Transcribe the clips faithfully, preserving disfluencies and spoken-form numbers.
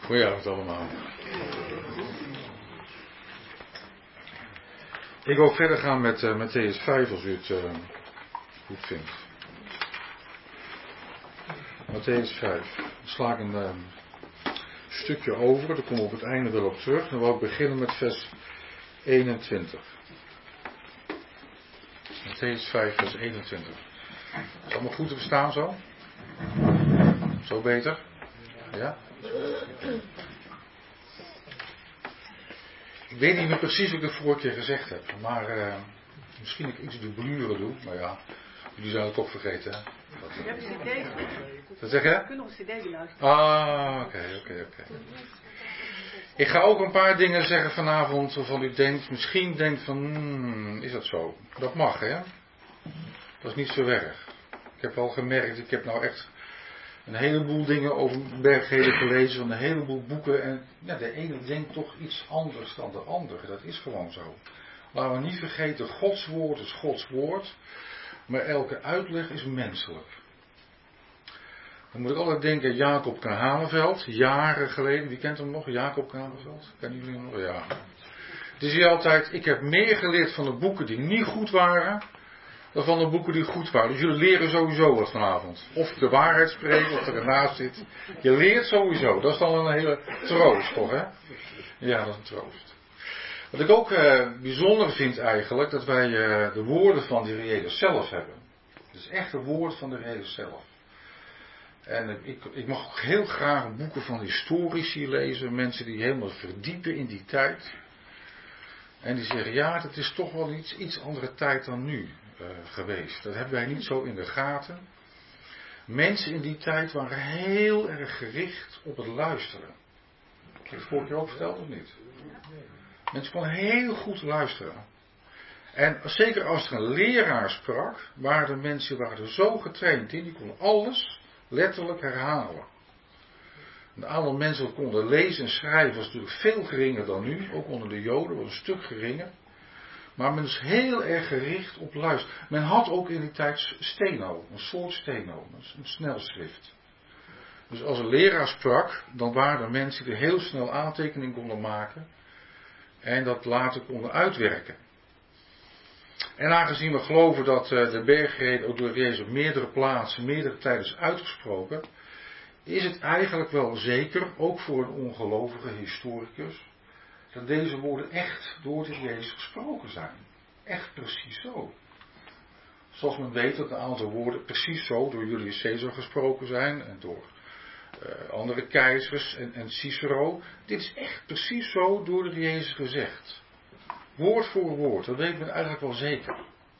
Goedenavond allemaal. Ik wil verder gaan met uh, Mattheüs vijf als u het uh, goed vindt. Mattheüs vijf. Dan sla ik een uh, stukje over, daar komen we op het einde wel op terug. Dan wil ik beginnen met vers eenentwintig. Mattheüs vijf vers eenentwintig. Is het allemaal goed te verstaan zo? Zo beter? Ja? Ik weet niet meer precies wat ik de vorige keer gezegd heb, maar uh, misschien ik iets de bluren doe, maar ja, jullie zijn het toch vergeten, hè? Dat, uh, je hebt een cd. Wat zeg je? Je kunt nog een cd beluisteren. Ah, oké, okay, oké, okay, oké. Okay. Ik ga ook een paar dingen zeggen vanavond waarvan u denkt, misschien denkt van, hmm, is dat zo? Dat mag, hè? Dat is niet zo erg. Ik heb al gemerkt, ik heb nou echt een heleboel dingen over bergheden gelezen, van een heleboel boeken. En ja, de ene denkt toch iets anders dan de andere. Dat is gewoon zo. Laten we niet vergeten, Gods woord is Gods woord. Maar elke uitleg is menselijk. Dan moet ik altijd denken aan Jacob Kranenveld. Jaren geleden, wie kent hem nog? Jacob Kranenveld? Kennen jullie hem nog? Ja. Dus hij altijd, ik heb meer geleerd van de boeken die niet goed waren, dan van de boeken die goed waren. Dus jullie leren sowieso wat vanavond. Of de waarheid spreken, of er ernaast zit. Je leert sowieso. Dat is dan een hele troost, toch, hè? Ja, dat is een troost. Wat ik ook uh, bijzonder vind eigenlijk, dat wij uh, de woorden van de Heer Jezus zelf hebben. Het is echt het woord van de Heer Jezus zelf. En ik, ik mag ook heel graag boeken van historici lezen. Mensen die helemaal verdiepen in die tijd. En die zeggen, ja, het is toch wel iets, iets andere tijd dan nu uh, geweest. Dat hebben wij niet zo in de gaten. Mensen in die tijd waren heel erg gericht op het luisteren. Heb je het vorige keer ook verteld of niet? Mensen konden heel goed luisteren. En zeker als er een leraar sprak, waren de mensen waren er zo getraind in, die konden alles letterlijk herhalen. Een aantal mensen dat konden lezen en schrijven was natuurlijk veel geringer dan nu, ook onder de Joden was een stuk geringer. Maar men is heel erg gericht op luisteren. Men had ook in die tijd steno, een soort steno, een snelschrift. Dus als een leraar sprak, dan waren er mensen die heel snel aantekeningen konden maken en dat later konden uitwerken. En aangezien we geloven dat de bergrede ook door Jezus op meerdere plaatsen, meerdere tijden is uitgesproken, is het eigenlijk wel zeker, ook voor een ongelovige historicus, dat deze woorden echt door de Jezus gesproken zijn. Echt precies zo. Zoals men weet dat een aantal woorden precies zo door Julius Caesar gesproken zijn en door uh, andere keizers en, en Cicero. Dit is echt precies zo door de Jezus gezegd. Woord voor woord, dat weet men eigenlijk wel zeker.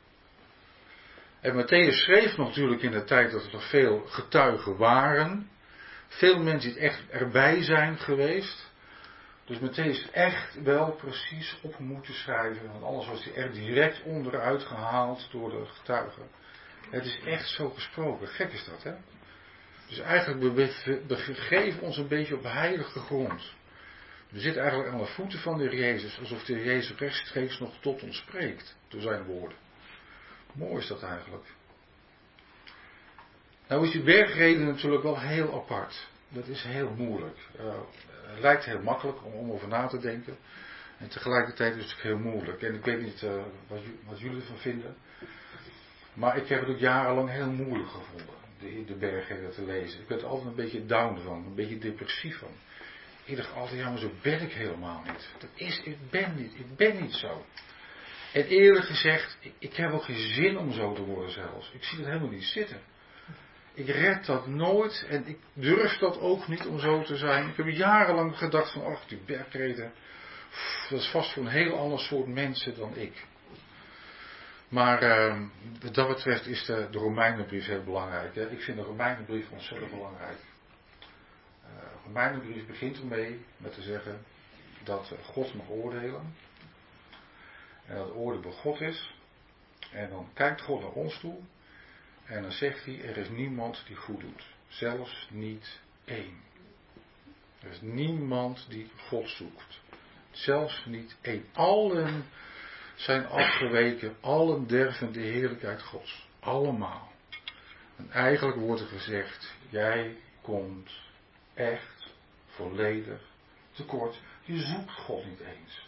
En Mattheüs schreef natuurlijk in de tijd dat er nog veel getuigen waren. Veel mensen die echt erbij zijn geweest. Dus Mattheüs echt wel precies op moeten schrijven. Want anders was hij er direct onderuit gehaald door de getuigen. Het is echt zo gesproken. Gek is dat, hè? Dus eigenlijk we begeven ons een beetje op heilige grond. We zitten eigenlijk aan de voeten van de Heer Jezus. Alsof de Heer Jezus rechtstreeks nog tot ons spreekt. Door zijn woorden. Mooi is dat eigenlijk. Nou is die bergreden natuurlijk wel heel apart. Dat is heel moeilijk. Uh, het lijkt heel makkelijk om, om over na te denken. En tegelijkertijd is het heel moeilijk. En ik weet niet uh, wat, wat jullie ervan vinden. Maar ik heb het ook jarenlang heel moeilijk gevonden. De, de bergreden te lezen. Ik werd er altijd een beetje down van. Een beetje depressief van. Ik dacht altijd, ja maar zo ben ik helemaal niet. Dat is, ik ben niet. Ik ben niet zo. En eerlijk gezegd, ik, ik heb ook geen zin om zo te worden zelfs. Ik zie het helemaal niet zitten. Ik red dat nooit en ik durf dat ook niet om zo te zijn. Ik heb jarenlang gedacht van, ach die bergreden, dat is vast voor een heel ander soort mensen dan ik. Maar uh, wat dat betreft is de, de Romeinenbrief heel belangrijk. Hè? Ik vind de Romeinenbrief ontzettend belangrijk. Uh, de Romeinenbrief begint ermee met te zeggen dat God mag oordelen. En dat oordeel bij God is. En dan kijkt God naar ons toe. En dan zegt hij, er is niemand die goed doet. Zelfs niet één. Er is niemand die God zoekt. Zelfs niet één. Allen zijn afgeweken. Allen derven de heerlijkheid Gods. Allemaal. En eigenlijk wordt er gezegd, jij komt echt volledig tekort. Je zoekt God niet eens.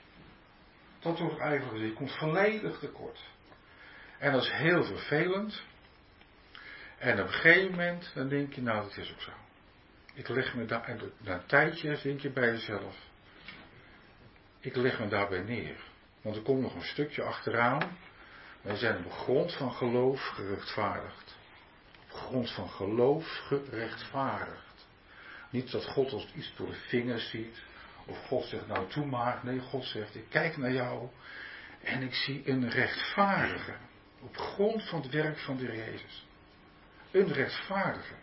Dat wordt eigenlijk, je komt volledig tekort. En dat is heel vervelend. En op een gegeven moment, dan denk je, nou dat is ook zo. Ik leg me daar, na een tijdje denk je bij jezelf, ik leg me daarbij neer. Want er komt nog een stukje achteraan. Wij zijn op grond van geloof gerechtvaardigd. Op grond van geloof gerechtvaardigd. Niet dat God ons iets door de vingers ziet. Of God zegt, nou toe maar. Nee, God zegt, ik kijk naar jou. En ik zie een rechtvaardige. Op grond van het werk van de Heer Jezus. Een rechtvaardige.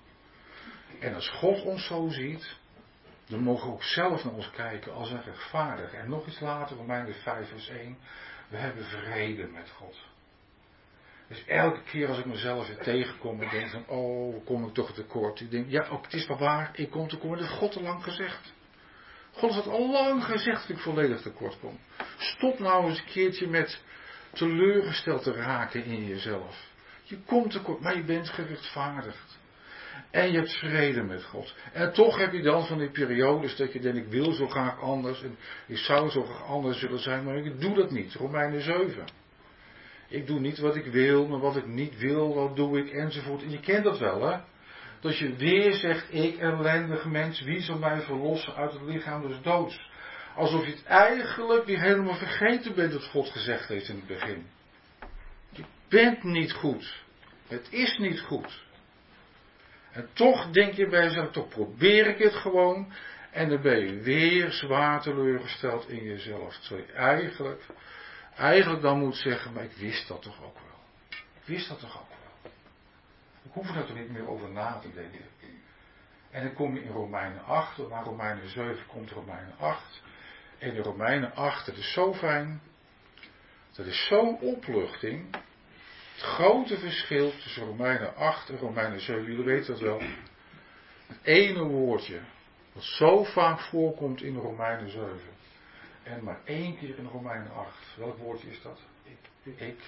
En als God ons zo ziet, dan mogen we ook zelf naar ons kijken als een rechtvaardige. En nog iets later, Romeinen vijf vers één, we hebben vrede met God. Dus elke keer als ik mezelf weer tegenkom en denk van, oh, kom ik toch tekort. Ik denk, ja, ook het is wel waar, ik kom tekort. Dat heeft God al lang gezegd. God had al lang gezegd dat ik volledig tekort kom. Stop nou eens een keertje met teleurgesteld te raken in jezelf. Je komt tekort, maar je bent gerechtvaardigd. En je hebt vrede met God. En toch heb je dan van die periodes dat je denkt, ik wil zo graag anders. En ik zou zo graag anders willen zijn, maar ik doe dat niet. Romeinen zeven. Ik doe niet wat ik wil, maar wat ik niet wil, dat doe ik, enzovoort. En je kent dat wel, hè? Dat je weer zegt, ik ellendige mens, wie zal mij verlossen uit het lichaam des doods? Alsof je het eigenlijk weer helemaal vergeten bent wat God gezegd heeft in het begin. Je bent niet goed. Het is niet goed. En toch denk je bij jezelf, toch probeer ik het gewoon. En dan ben je weer zwaar teleurgesteld in jezelf. Terwijl je eigenlijk, eigenlijk dan moet zeggen, maar ik wist dat toch ook wel. Ik wist dat toch ook wel. Ik hoef er toch niet meer over na te denken. En dan kom je in Romeinen acht, na Romeinen zeven komt Romeinen acht. En in Romeinen acht, dat is zo fijn. Dat is zo'n opluchting. Het grote verschil tussen Romeinen acht en Romeinen zeven, jullie weten dat wel. Het ene woordje, wat zo vaak voorkomt in Romeinen zeven. En maar één keer in Romeinen acht. Welk woordje is dat? Ik. Ik.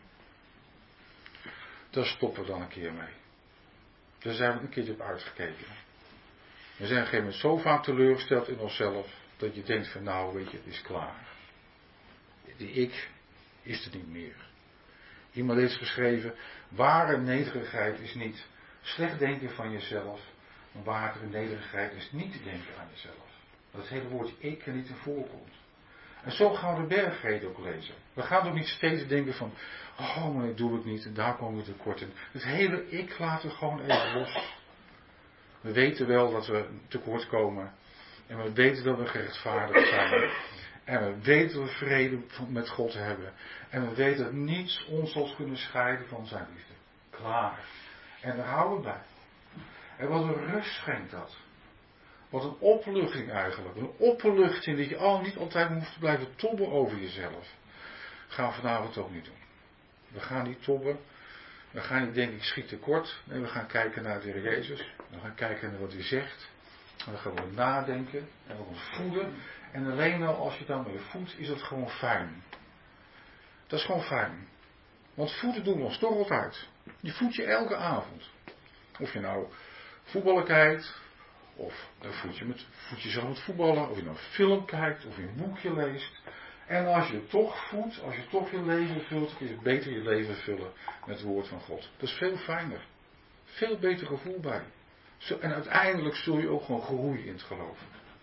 Daar stoppen we dan een keer mee. Daar zijn we een keertje op uitgekeken. We zijn op een gegeven moment zo vaak teleurgesteld in onszelf, dat je denkt van nou weet je, het is klaar. Die ik is er niet meer. Iemand heeft geschreven, ware nederigheid is niet slecht denken van jezelf, maar ware nederigheid is niet te denken aan jezelf. Dat het hele woordje ik er niet in voorkomt. En zo gaan we de bergreden ook lezen. We gaan ook niet steeds denken van, oh maar ik doe het niet en daar komen we tekort in. Het hele ik laten we gewoon even los. We weten wel dat we tekort komen. En we weten dat we gerechtvaardigd zijn. En we weten dat we vrede met God hebben. En we weten dat niets ons zal kunnen scheiden van zijn liefde. Klaar. En daar houden we bij. En wat een rust schenkt dat. Wat een opluchting eigenlijk. Een opluchting dat je al niet altijd hoeft te blijven tobben over jezelf. Gaan we vanavond ook niet doen. We gaan niet tobben. We gaan niet denken ik schiet tekort. Nee, we gaan kijken naar de Heer Jezus. We gaan kijken naar wat hij zegt. En dan gaan we nadenken. En we gaan ons voeden. En alleen al als je daarmee voedt, is het gewoon fijn. Dat is gewoon fijn. Want voeden doen we ons toch altijd. Je voedt je elke avond. Of je nou voetballen kijkt. Of dan voed je, met, voed je zelf met voetballen. Of je nou een film kijkt. Of je een boekje leest. En als je toch voedt, als je toch je leven vult, kun je beter je leven vullen met het woord van God. Dat is veel fijner. Veel beter gevoel bij. Zo, en uiteindelijk zul je ook gewoon groeien in het geloof.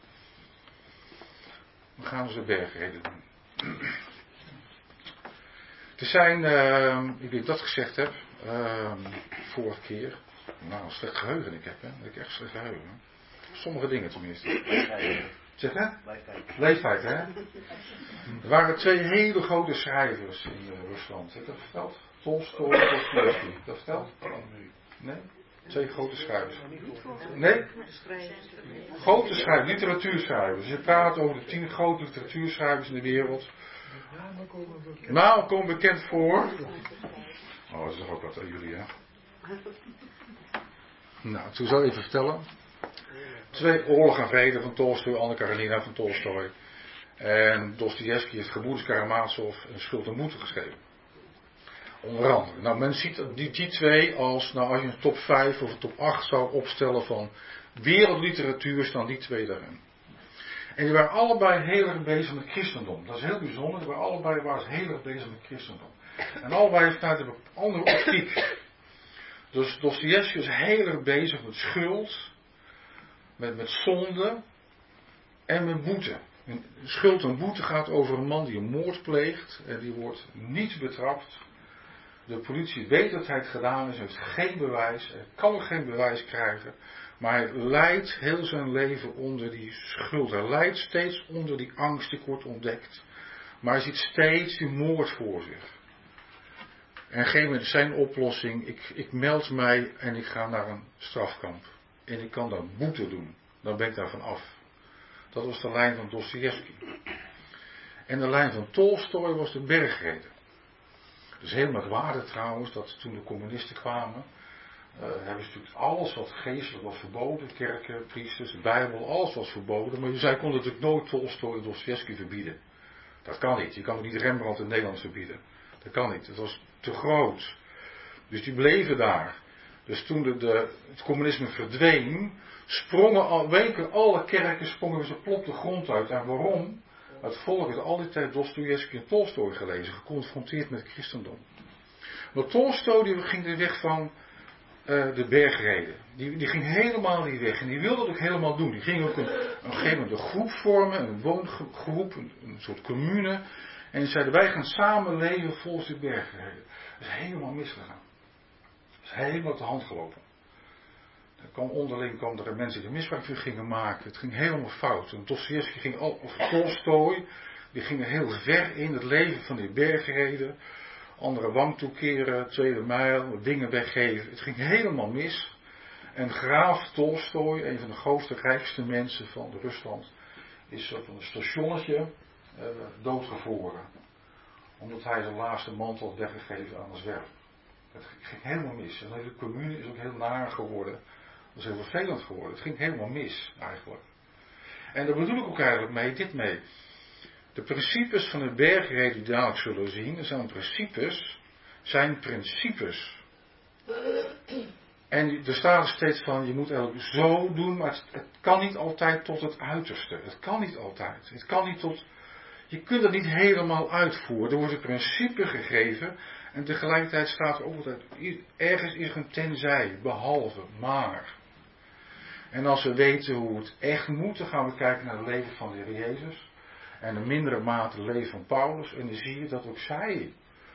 We gaan dus de bergreden doen. Er zijn, uh, ik weet dat ik gezegd heb, uh, vorige keer, nou een slecht geheugen ik heb, hè. Dat ik echt slecht geheugen. Sommige dingen tenminste. Zeg hè? Leeftijd. Leeftijd, hè? Er waren twee hele grote schrijvers in uh, Rusland. Heb je dat verteld? Tolstoy en Dostoevsky. Dat verteld? Nee? Twee grote schrijvers. Nee? Grote schrijvers, literatuurschrijvers. Je praat over de tien grote literatuurschrijvers in de wereld. Nou, komen bekend voor. Oh, dat is toch ook wat aan jullie, hè? Nou, toen zal ik even vertellen. Twee Oorlog en Vrede van Tolstoy, Anna Karenina van Tolstoy. En Dostojevski heeft Gebroeders Karamazov en Schuld en Boete geschreven. Onder andere. Nou, men ziet die, die twee als, nou als je een top vijf of een top acht zou opstellen van wereldliteratuur, staan die twee daarin. En die waren allebei heel erg bezig met christendom. Dat is heel bijzonder. Die waren allebei waren heel erg bezig met christendom. En allebei vanuit een andere optiek. Dus Dostojevski is heel erg bezig met schuld, met, met zonde en met boete. En schuld en boete gaat over een man die een moord pleegt en die wordt niet betrapt. De politie weet dat hij het gedaan is, heeft geen bewijs, hij kan ook geen bewijs krijgen. Maar hij lijdt heel zijn leven onder die schuld. Hij lijdt steeds onder die angst die wordt ontdekt. Maar hij ziet steeds die moord voor zich. En op een gegeven moment is zijn oplossing, ik, ik meld mij en ik ga naar een strafkamp. En ik kan daar boete doen. Dan ben ik daarvan af. Dat was de lijn van Dostojevski. En de lijn van Tolstoj was de bergrede. Dus heel merkwaardig trouwens, dat toen de communisten kwamen, uh, hebben ze natuurlijk alles wat geestelijk was verboden. Kerken, priesters, de Bijbel, alles was verboden. Maar zij konden natuurlijk nooit Tolstoj en Dostojevski verbieden. Dat kan niet. Je kan ook niet Rembrandt in Nederland verbieden. Dat kan niet. Dat was te groot. Dus die bleven daar. Dus toen de, de, het communisme verdween, sprongen al, weken alle kerken sprongen ze plop de grond uit. En waarom? Het volk heeft al die tijd Dostojevski en Tolstoj gelezen, geconfronteerd met het christendom. Maar Tolstoj die ging de weg van uh, de bergrede. Die, die ging helemaal die weg en die wilde het ook helemaal doen. Die ging ook een, een gegeven moment een groep vormen, een woongroep, een, een soort commune. En die zeiden wij gaan samen leven volgens de bergrede. Dat is helemaal misgegaan. Dat is helemaal uit de hand gelopen. Er kwam onderling kwam er mensen die er misbruik van gingen maken. Het ging helemaal fout. En Dostojevski ging al, of Tolstoj, die gingen heel ver in het leven van die bergreden. Andere wang toekeren, tweede mijl, dingen weggeven. Het ging helemaal mis. En graaf Tolstoj, een van de grootste, rijkste mensen van Rusland, is op een stationnetje uh, doodgevroren. Omdat hij zijn laatste mantel had weggegeven aan een zwerver. Het ging helemaal mis. En de hele commune is ook heel naar geworden. Dat is heel vervelend geworden. Het ging helemaal mis, eigenlijk. En daar bedoel ik ook eigenlijk mee, dit mee. De principes van de bergrede die dadelijk zullen zien, dat zijn principes, zijn principes. En er staat er steeds van, je moet eigenlijk zo doen, maar het, het kan niet altijd tot het uiterste. Het kan niet altijd. Het kan niet tot, je kunt het niet helemaal uitvoeren. Er wordt een principe gegeven en tegelijkertijd staat er ook altijd, ergens is er een tenzij, behalve, maar. En als we weten hoe het echt moet, dan gaan we kijken naar het leven van de Heer Jezus. En in mindere mate het leven van Paulus. En dan zie je dat ook zij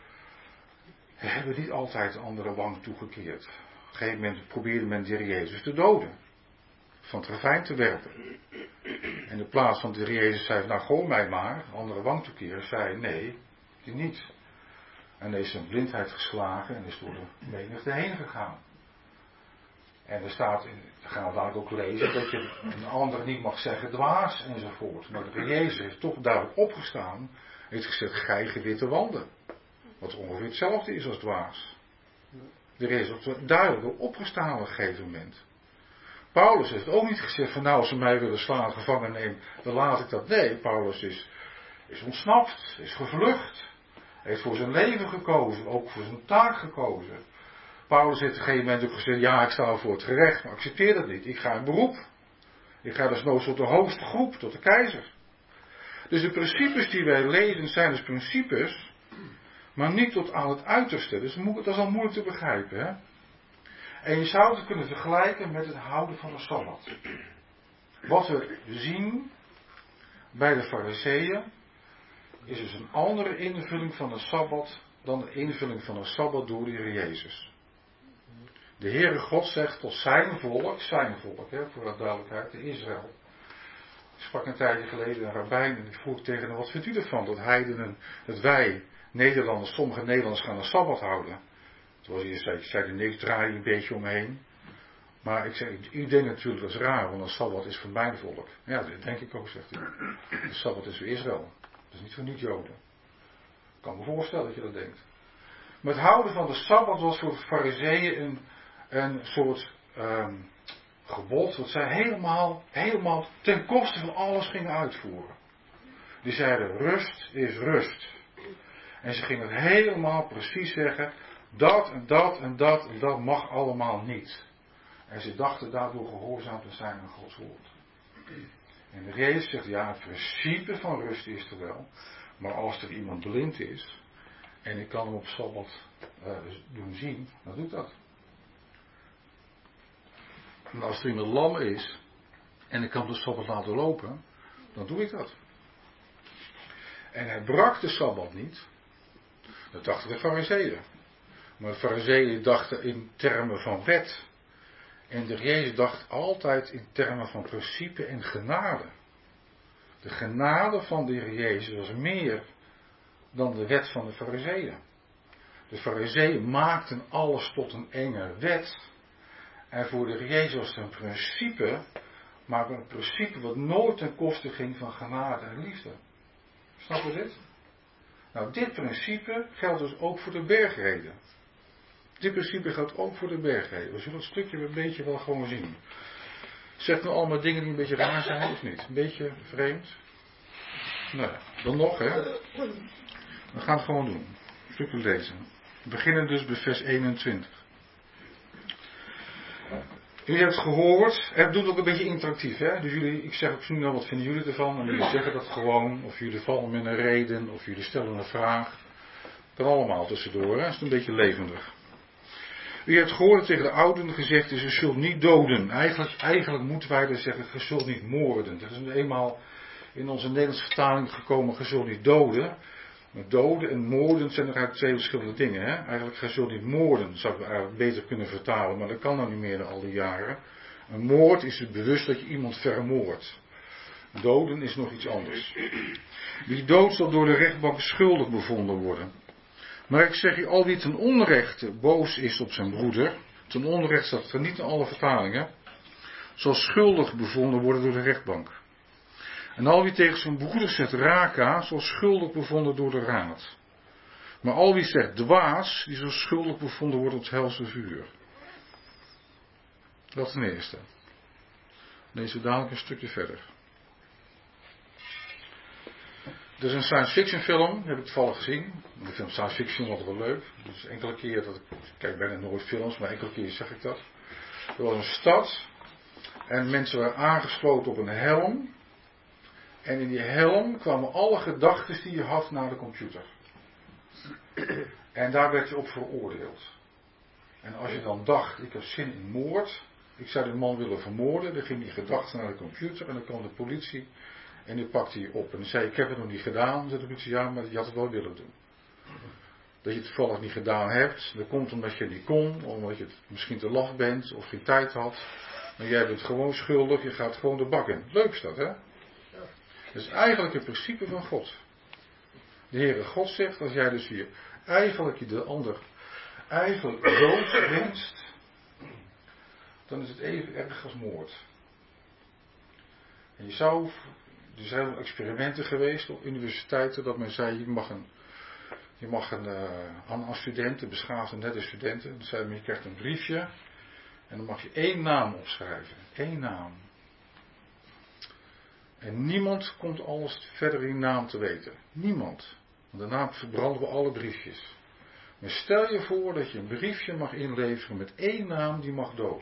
hebben niet altijd de andere wang toegekeerd. Op een gegeven moment probeerde men de Heer Jezus te doden. Van het ravijn te werpen. En in plaats van de Heer Jezus zei, nou gooi mij maar, andere wang toekeren, zei nee, die niet. En is zijn blindheid geslagen en is door de menigte heen gegaan. En er staat, in, dat gaan we dadelijk ook lezen, dat je een ander niet mag zeggen dwaas enzovoort. Maar de Heer Jezus heeft toch duidelijk opgestaan, heeft gezegd, gij gewitte wanden. Wat ongeveer hetzelfde is als dwaas. De Heer Jezus heeft duidelijk opgestaan op een gegeven moment. Paulus heeft ook niet gezegd van nou als ze mij willen slaan, gevangen nemen, dan laat ik dat. Nee, Paulus is, is ontsnapt, is gevlucht. Hij heeft voor zijn leven gekozen, ook voor zijn taak gekozen. Paulus heeft op een gegeven moment ook gezegd, ja ik sta voor het gerecht, maar accepteer dat niet. Ik ga in beroep. Ik ga dus nooit tot de hoogste groep, tot de keizer. Dus de principes die wij lezen zijn dus principes, maar niet tot aan het uiterste. Dus dat is al moeilijk te begrijpen. Hè? En je zou het kunnen vergelijken met het houden van de Sabbat. Wat we zien bij de Farizeeën is dus een andere invulling van de Sabbat dan de invulling van de Sabbat door de Heer Jezus. De Heere God zegt tot zijn volk, zijn volk, hè, voor de duidelijkheid, de Israël. Ik sprak een tijdje geleden een rabbijn en ik vroeg tegen hem, wat vindt u ervan dat heidenen, dat wij, Nederlanders, sommige Nederlanders gaan een Sabbat houden? Toen was hij, zei, zei de niks, draai je een beetje omheen. Maar ik zei, u denkt natuurlijk dat is raar, want een Sabbat is voor mijn volk. Ja, dat denk ik ook, zegt hij. De Sabbat is voor Israël. Dat is niet voor niet-Joden. Ik kan me voorstellen dat je dat denkt. Maar het houden van de Sabbat was voor de Farizeeën een, een soort um, gebod, wat zij helemaal, helemaal ten koste van alles gingen uitvoeren. Die zeiden, rust is rust. En ze gingen het helemaal precies zeggen. Dat en dat en dat en dat mag allemaal niet. En ze dachten daardoor gehoorzaam te zijn aan Gods woord. En de Jezus zegt, ja, het principe van rust is er wel. Maar als er iemand blind is, en ik kan hem op Sabbat uh, doen zien, dan doe ik dat. En als er iemand lam is, en ik kan hem de Sabbat laten lopen, dan doe ik dat. En hij brak de Sabbat niet. Dat dachten de Farizeeën. Maar de Farizeeën dachten in termen van wet. En de Jezus dacht altijd in termen van principe en genade. De genade van de Heer Jezus was meer dan de wet van de Farizeeën. De Farizeeën maakten alles tot een enge wet. En voor de Heer Jezus was het een principe, maar een principe wat nooit ten koste ging van genade en liefde. Snap je dit? Nou, dit principe geldt dus ook voor de bergreden. Dit principe geldt ook voor de bergreden. We zullen het stukje een beetje wel gewoon zien. Zegt nou allemaal dingen die een beetje raar zijn, of niet? Een beetje vreemd? Nou, dan nog, hè. We gaan het gewoon doen. Een stukje lezen. We beginnen dus bij vers eenentwintig. Jullie hebben het gehoord. Het doet ook een beetje interactief, hè. Dus jullie, ik zeg ook nu nou, wat vinden jullie ervan? En jullie zeggen dat gewoon. Of jullie vallen met een reden. Of jullie stellen een vraag. Kan allemaal tussendoor, hè. Het is een beetje levendig. U hebt gehoord dat tegen de ouderen gezegd is, je zult niet doden. Eigenlijk, eigenlijk moeten wij er zeggen, je zult niet moorden. Dat is nu eenmaal in onze Nederlandse vertaling gekomen, je zult niet doden. Maar doden en moorden zijn er eigenlijk twee verschillende dingen. Hè? Eigenlijk, je zult niet moorden, zou ik eigenlijk beter kunnen vertalen. Maar dat kan nou niet meer na al die jaren. Een moord is het bewust dat je iemand vermoordt. Doden is nog iets anders. Wie dood zal door de rechtbank schuldig bevonden worden. Maar ik zeg je, al wie ten onrechte boos is op zijn broeder, ten onrechte staat er niet in alle vertalingen, zal schuldig bevonden worden door de rechtbank. En al wie tegen zijn broeder zegt raka, zal schuldig bevonden door de raad. Maar al wie zegt dwaas, die zal schuldig bevonden worden op het helse vuur. Dat is ten eerste. Lezen we dadelijk een stukje verder. Er is een science fiction film, heb ik toevallig gezien. De film science fiction was wel leuk. Dus enkele keer, dat ik, ik kijk bijna nooit films, maar enkele keer zeg ik dat. Er was een stad en mensen waren aangesloten op een helm. En in die helm kwamen alle gedachten die je had naar de computer. En daar werd je op veroordeeld. En als je dan dacht, ik heb zin in moord, ik zou die man willen vermoorden, dan ging die gedachte naar de computer en dan kwam de politie. En die pakte je op. En dan zei je, ik heb het nog niet gedaan. Zei de politie, ja, maar je had het wel willen doen. Dat je het toevallig niet gedaan hebt. Dat komt omdat je het niet kon. Omdat je het misschien te laf bent. Of geen tijd had. Maar jij bent gewoon schuldig. Je gaat gewoon de bak in. Leuk is dat, hè? Dat is eigenlijk het principe van God. De Heere God zegt, als jij dus hier eigenlijk je de ander eigenlijk dood wenst. Dan is het even erg als moord. En je zou... Er zijn wel experimenten geweest op universiteiten dat men zei, je mag een, je mag een uh, aan, aan studenten, beschaafde nette studenten, dan zei men, je krijgt een briefje en dan mag je één naam opschrijven. Één naam. En niemand komt alles verder in naam te weten. Niemand. Want daarna verbranden we alle briefjes. Maar stel je voor dat je een briefje mag inleveren met één naam die mag dood.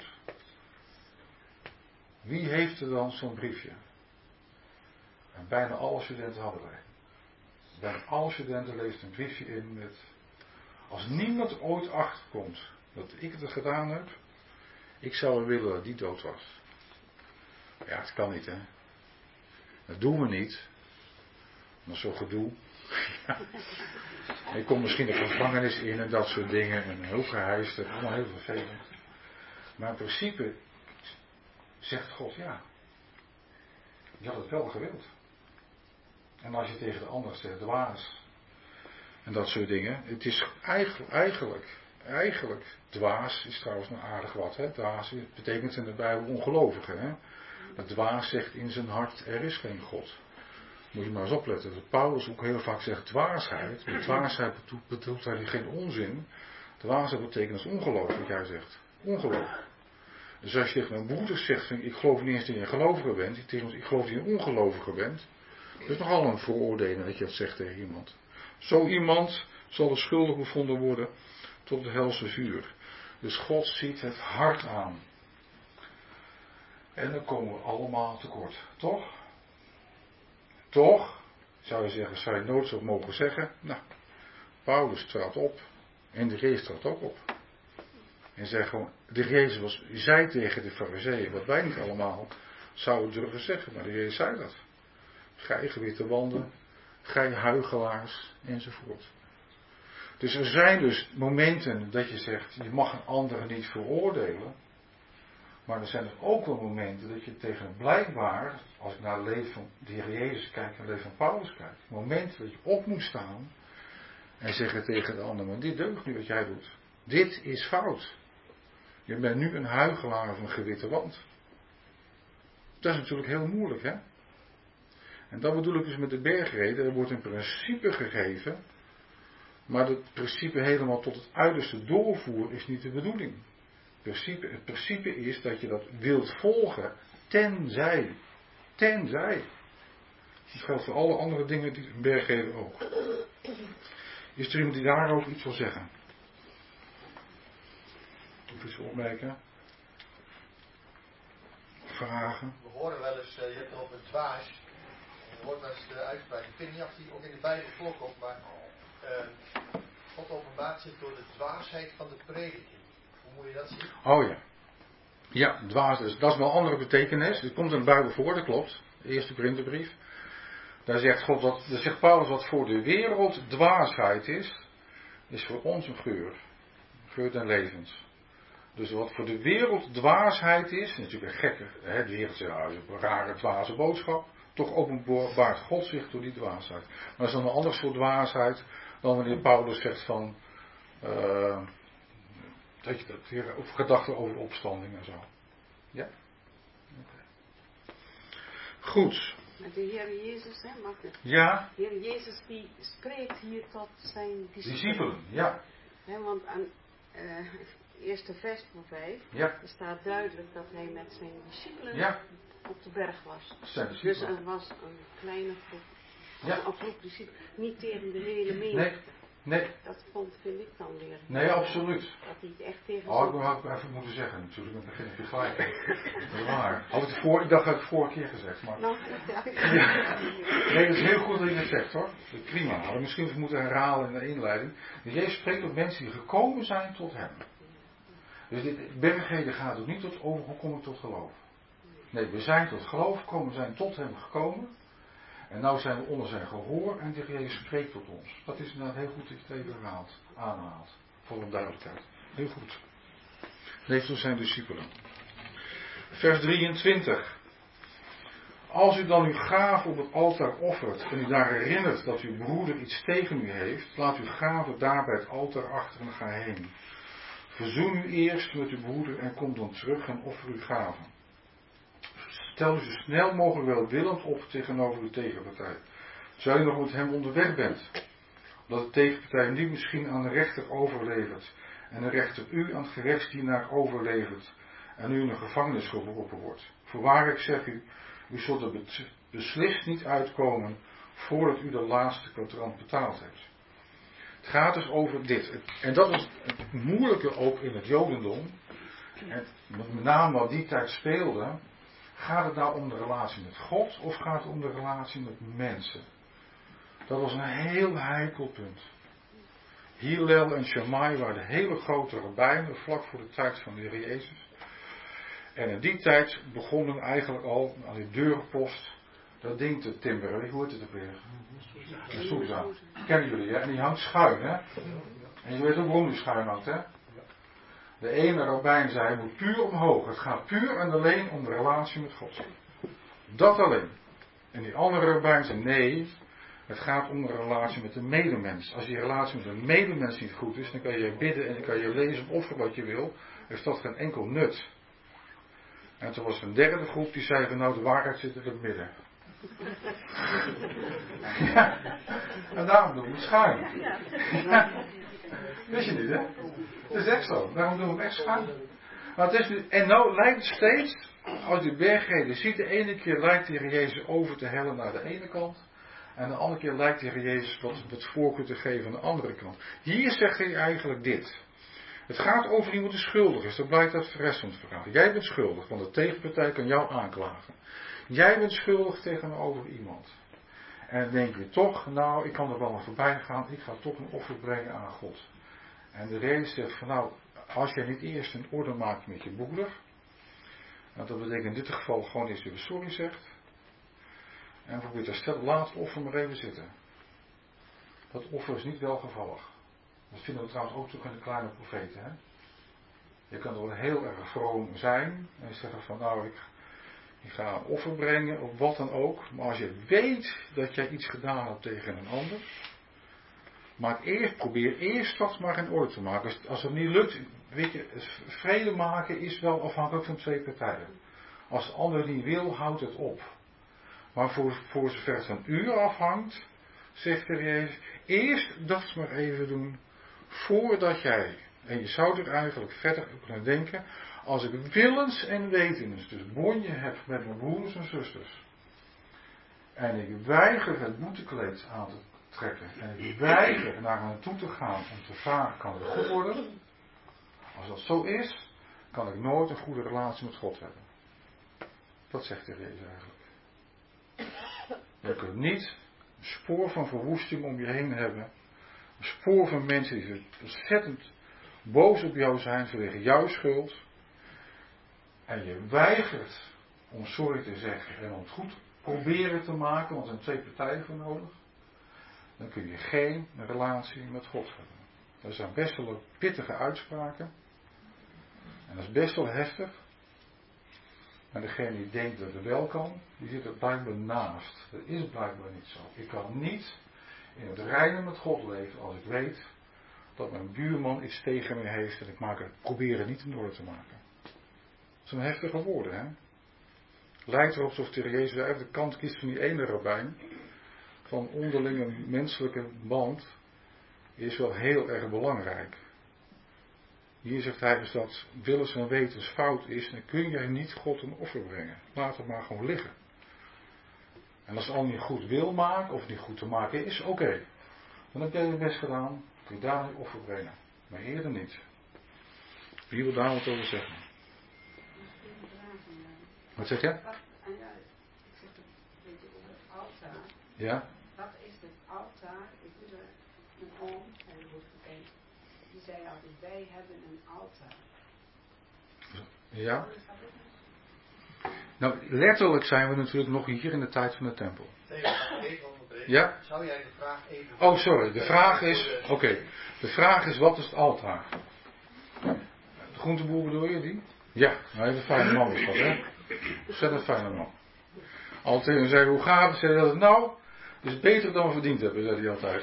Wie heeft er dan zo'n briefje? En bijna alle studenten hadden wij. Bijna alle studenten leest een briefje in met... Als niemand ooit achterkomt dat ik het gedaan heb, ik zou er willen dat die dood was. Ja, het kan niet, hè. Dat doen we niet. Maar zo'n gedoe. Ja. Je komt misschien de gevangenis in en dat soort dingen. En heel geheist, allemaal heel vervelend. Maar in principe zegt God, ja. Je had het wel gewild. En als je tegen de ander zegt, dwaas. En dat soort dingen. Het is eigenlijk, eigenlijk, eigenlijk, dwaas is trouwens een aardig wat. Hè? Dwaas betekent in de Bijbel ongelovige. Hè? Dat dwaas zegt in zijn hart, er is geen God. Moet je maar eens opletten. Dat Paulus ook heel vaak zegt dwaasheid. Met dwaasheid bedoelt hij geen onzin. Dwaasheid betekent als ongeloof, wat jij zegt. Ongeloof. Dus als je tegen mijn broeder zegt, ik geloof niet eens dat je een gelovige bent. Ik geloof dat je een ongelovige bent. Dat is nogal een veroordeling dat je dat zegt tegen iemand. Zo iemand zal de schuldig bevonden worden tot het helse vuur. Dus God ziet het hart aan. En dan komen we allemaal tekort, toch? Toch, zou je zeggen, zou je nooit zo mogen zeggen. Nou, Paulus trad op en de Jezus trad ook op. En zei gewoon, de Jezus was, zei tegen de Farizeeën, wat wij niet allemaal zouden durven zeggen, maar de Jezus zei dat. Gij gewitte wanden, gij huichelaars, enzovoort. Dus er zijn dus momenten dat je zegt, je mag een ander niet veroordelen. Maar er zijn er ook wel momenten dat je tegen blijkbaar, als ik naar het leven van de Heer Jezus kijk en het leven van Paulus kijk, momenten dat je op moet staan en zeggen tegen de ander, maar dit deugt niet wat jij doet. Dit is fout. Je bent nu een huichelaar of een gewitte wand. Dat is natuurlijk heel moeilijk, hè? En dat bedoel ik dus met de bergreden. Er wordt een principe gegeven, maar het principe helemaal tot het uiterste doorvoeren is niet de bedoeling. Het principe, het principe is dat je dat wilt volgen, tenzij, tenzij. Dat geldt voor alle andere dingen die een bergreden ook. Is er iemand die daarover iets wil zeggen? Of iets opmerken? Vragen? We horen wel eens, uh, je hebt het over dwaas. Je hoort wel eens de uitspraak. Ik weet niet of die ook in de Bijbel voorkomt, maar uh, God openbaart zich door de dwaasheid van de prediking. Hoe moet je dat zien? Oh ja. Ja, dwaas, dus dat is wel een andere betekenis. Het komt in de Bijbel voor, dat klopt. De eerste Korinthebrief. Daar zegt God, dat, daar zegt Paulus, wat voor de wereld dwaasheid is, is voor ons een geur. Geur en levens. Dus wat voor de wereld dwaasheid is, natuurlijk een gekke, hè, de wereld zegt, nou, een rare dwaze boodschap, toch openbaart God zich door die dwaasheid. Maar dat is dan een ander soort dwaasheid dan wanneer Paulus zegt van, uh, dat je dat weer, of gedachten over opstanding en zo. Ja? Okay. Goed. Maar de Heer Jezus, hè, mag het? Ja. De Heer Jezus die spreekt hier tot zijn discipelen. Discipelen, ja. Hè, want aan uh, eerste vers van vijf, ja. er staat duidelijk dat hij met zijn discipelen ja. op de berg was. Zijn dus er was een kleine groep. Ja. Een groep discipelen. Niet tegen de hele menigte. Nee. Nee. Dat vond, vind ik dan weer. Nee, absoluut. Dat hij het echt tegen Oh, ik had het even moeten zeggen natuurlijk, dan begin ik te gelijk. Dat is waar. Had ik, het voor, ik dacht dat ik het vorige keer gezegd, maar... Nou, ja. Ja. Nee, dat is heel goed dat je het zegt hoor. Dat is prima. Hadden we misschien even moeten herhalen in de inleiding. Jezus spreekt tot mensen die gekomen zijn tot hem. Dus dit bergreden gaat ook niet tot over hoe kom ik tot geloof. Nee, we zijn tot geloof gekomen, we zijn tot hem gekomen. En nou zijn we onder zijn gehoor en de Jezus spreekt tot ons. Dat is inderdaad heel goed dat je het even herhaalt, aanhaalt. Voor een duidelijkheid. Heel goed. Leef door zijn discipelen. Vers drieëntwintig. Als u dan uw gave op het altaar offert en u daar herinnert dat uw broeder iets tegen u heeft, laat uw gave daar bij het altaar achter en ga heen. Verzoen u eerst met uw broeder en kom dan terug en offer uw gave. Stel u zo snel mogelijk welwillend op tegenover uw tegenpartij. Terwijl u nog met hem onderweg bent. Omdat de tegenpartij niet misschien aan de rechter overlevert. En de rechter u aan het gerechtsdienaar overlevert. En u in de gevangenis geworpen wordt. Voorwaar ik zeg u, u zult er beslist niet uitkomen voordat u de laatste kwadrant betaald hebt. Het gaat dus over dit. En dat is het moeilijke ook in het Jodendom. En met name wat die tijd speelde. Gaat het nou om de relatie met God of gaat het om de relatie met mensen? Dat was een heel heikel punt. Hillel en Shammai waren de hele grote rabbijnen vlak voor de tijd van de Heer Jezus. En in die tijd begonnen eigenlijk al aan die deurpost dat ding te timberen. Hoe heet het ook weer? Een soeza. Kennen jullie, hè? En die hangt schuin, hè? En je weet ook waarom die schuin hangt, hè? De ene rabbijn zei, hij moet puur omhoog. Het gaat puur en alleen om de relatie met God. Dat alleen. En die andere rabbijn zei, nee, het gaat om de relatie met de medemens. Als die relatie met de medemens niet goed is, dan kan je bidden en dan kan je lezen of offeren wat je wil. Heeft dat geen enkel nut. En toen was er een derde groep die zei van, nou de waarheid zit in het midden. Ja. En daarom doen we het schuin. Ja. Wist je niet, hè? Het is echt zo. Daarom doen we het echt schuin. Maar het is nu, en nou lijkt het steeds, als je de bergreden ziet, de ene keer lijkt de Heer Jezus over te hellen naar de ene kant. En de andere keer lijkt de Heer Jezus wat, wat voorkeur te geven aan de andere kant. Hier zegt hij eigenlijk dit. Het gaat over iemand die schuldig is. Dat blijkt uit de rest van het verhaal. Jij bent schuldig, want de tegenpartij kan jou aanklagen. Jij bent schuldig tegenover iemand. En dan denk je toch, nou, ik kan er wel aan voorbij gaan. Ik ga toch een offer brengen aan God. En de Heer zegt van, nou, als jij niet eerst een orde maakt met je broeder. Nou, dat betekent in dit geval gewoon eens even sorry zegt. En probeert te stellen, laat het offer maar even zitten. Dat offer is niet welgevallig. Dat vinden we trouwens ook terug in de kleine profeten. Hè? Je kan wel heel erg vroom zijn. En zeggen van nou ik, ik ga een offer brengen of wat dan ook. Maar als je weet dat jij iets gedaan hebt tegen een ander. Maak eerst, probeer eerst dat maar in orde te maken. Als, als het niet lukt, weet je, vrede maken is wel afhankelijk van twee partijen. Als de ander niet wil, houdt het op. Maar voor, voor zover het van u afhangt, zegt de Jezus, eerst dat maar even doen, voordat jij, en je zou er eigenlijk verder kunnen denken, als ik willens en wetens dus bonje heb met mijn broers en zusters, en ik weiger het boetekleed aan te trekken, en ik weiger naar hen toe te gaan om te vragen, kan het goed worden? Als dat zo is, kan ik nooit een goede relatie met God hebben. Dat zegt de Jezus eigenlijk. Je kunt niet een spoor van verwoesting om je heen hebben. Een spoor van mensen die ontzettend boos op jou zijn vanwege jouw schuld. En je weigert om sorry te zeggen en om het goed proberen te maken, want er zijn twee partijen voor nodig. Dan kun je geen relatie met God hebben. Dat zijn best wel pittige uitspraken. En dat is best wel heftig. En degene die denkt dat het wel kan, die zit er blijkbaar naast. Dat is blijkbaar niet zo. Ik kan niet in het reine met God leven als ik weet dat mijn buurman iets tegen me heeft en ik maak het, probeer het niet in orde te maken. Dat zijn heftige woorden, hè. Lijkt erop alsof de Heer Jezus uit de kant kiest van die ene rabbijn. Van onderlinge menselijke band is wel heel erg belangrijk. Hier zegt hij dus dat willens en wetens fout is, dan kun jij niet God een offer brengen. Laat het maar gewoon liggen. En als het al niet goed wil maken, of niet goed te maken is, oké. Okay. Dan heb jij je best gedaan, kun je daar een offer brengen. Maar eerder niet. Wie wil daar wat over zeggen? Wat zeg je? Wat, ah ja, ik zeg het een beetje over het altaar. Ja? Wat is het altaar? Ik moet er een oom, hij wordt gekend. Die zei altijd, wij hebben een altaar. Ja? Nou, letterlijk zijn we natuurlijk nog hier in de tijd van de tempel. Ja? Zou jij de vraag even... Oh, sorry. De vraag is... Oké. Okay. De vraag is, wat is het altaar? De groenteboer bedoel je die? Ja. Nou, een fijne man is dat, hè? Ontzettend fijne man. Altijd zei, hoe gaat het? Zei hij, nou, het is beter dan we verdiend hebben, zei hij altijd.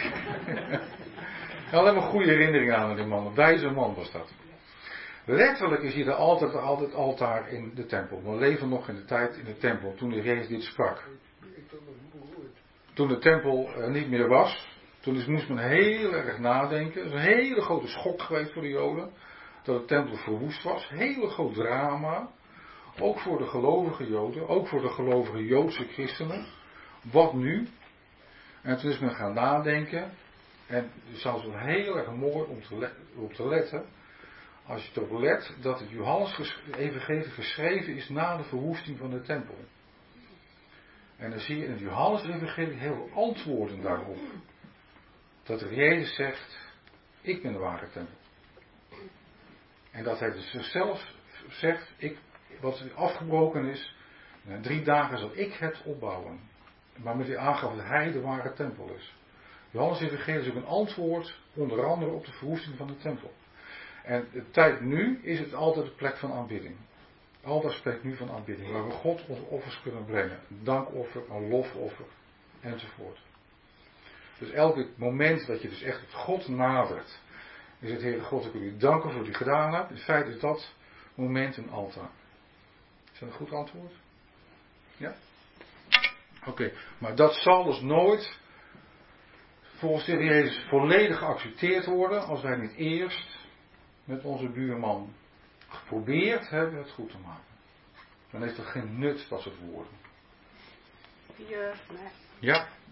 Hij had helemaal goede herinneringen aan die man. Een wijze man was dat. Letterlijk is hier altijd, altijd altaar in de tempel. We leven nog in de tijd in de tempel, toen de Jezus dit sprak. Toen de tempel er niet meer was, toen is, moest men heel erg nadenken. Het is een hele grote schok geweest voor de Joden, dat de tempel verwoest was. Hele groot drama. Ook voor de gelovige Joden, ook voor de gelovige Joodse christenen. Wat nu? En toen is men gaan nadenken. En het is zelfs wel heel erg mooi om te, let, om te letten. Als je erop let dat het Johannes-evangelie geschreven is na de verwoesting van de tempel. En dan zie je in het Johannes-evangelie heel veel antwoorden daarop. Dat er Jezus zegt, ik ben de ware tempel. En dat hij dus zichzelf zegt, ik, wat afgebroken is, na drie dagen zal ik het opbouwen. Maar met die aangaf dat hij de ware tempel is. Johannes-evangelie is ook een antwoord, onder andere op de verwoesting van de tempel. En de tijd nu is het altijd de plek van aanbidding. Altijd spreekt nu van aanbidding, waar we God onze offers kunnen brengen. Een dankoffer, een lofoffer, enzovoort. Dus elk moment dat je dus echt tot God nadert, is het Heere God, ik wil u danken voor wat u gedaan hebt. In feite is dat moment een altaar. Is dat een goed antwoord? Ja? Oké, okay. Maar dat zal dus nooit volgens de Heer Jezus volledig geaccepteerd worden als wij niet eerst met onze buurman geprobeerd hebben het goed te maken. Dan heeft het geen nut, dat soort woorden. Vier, nee. Ja.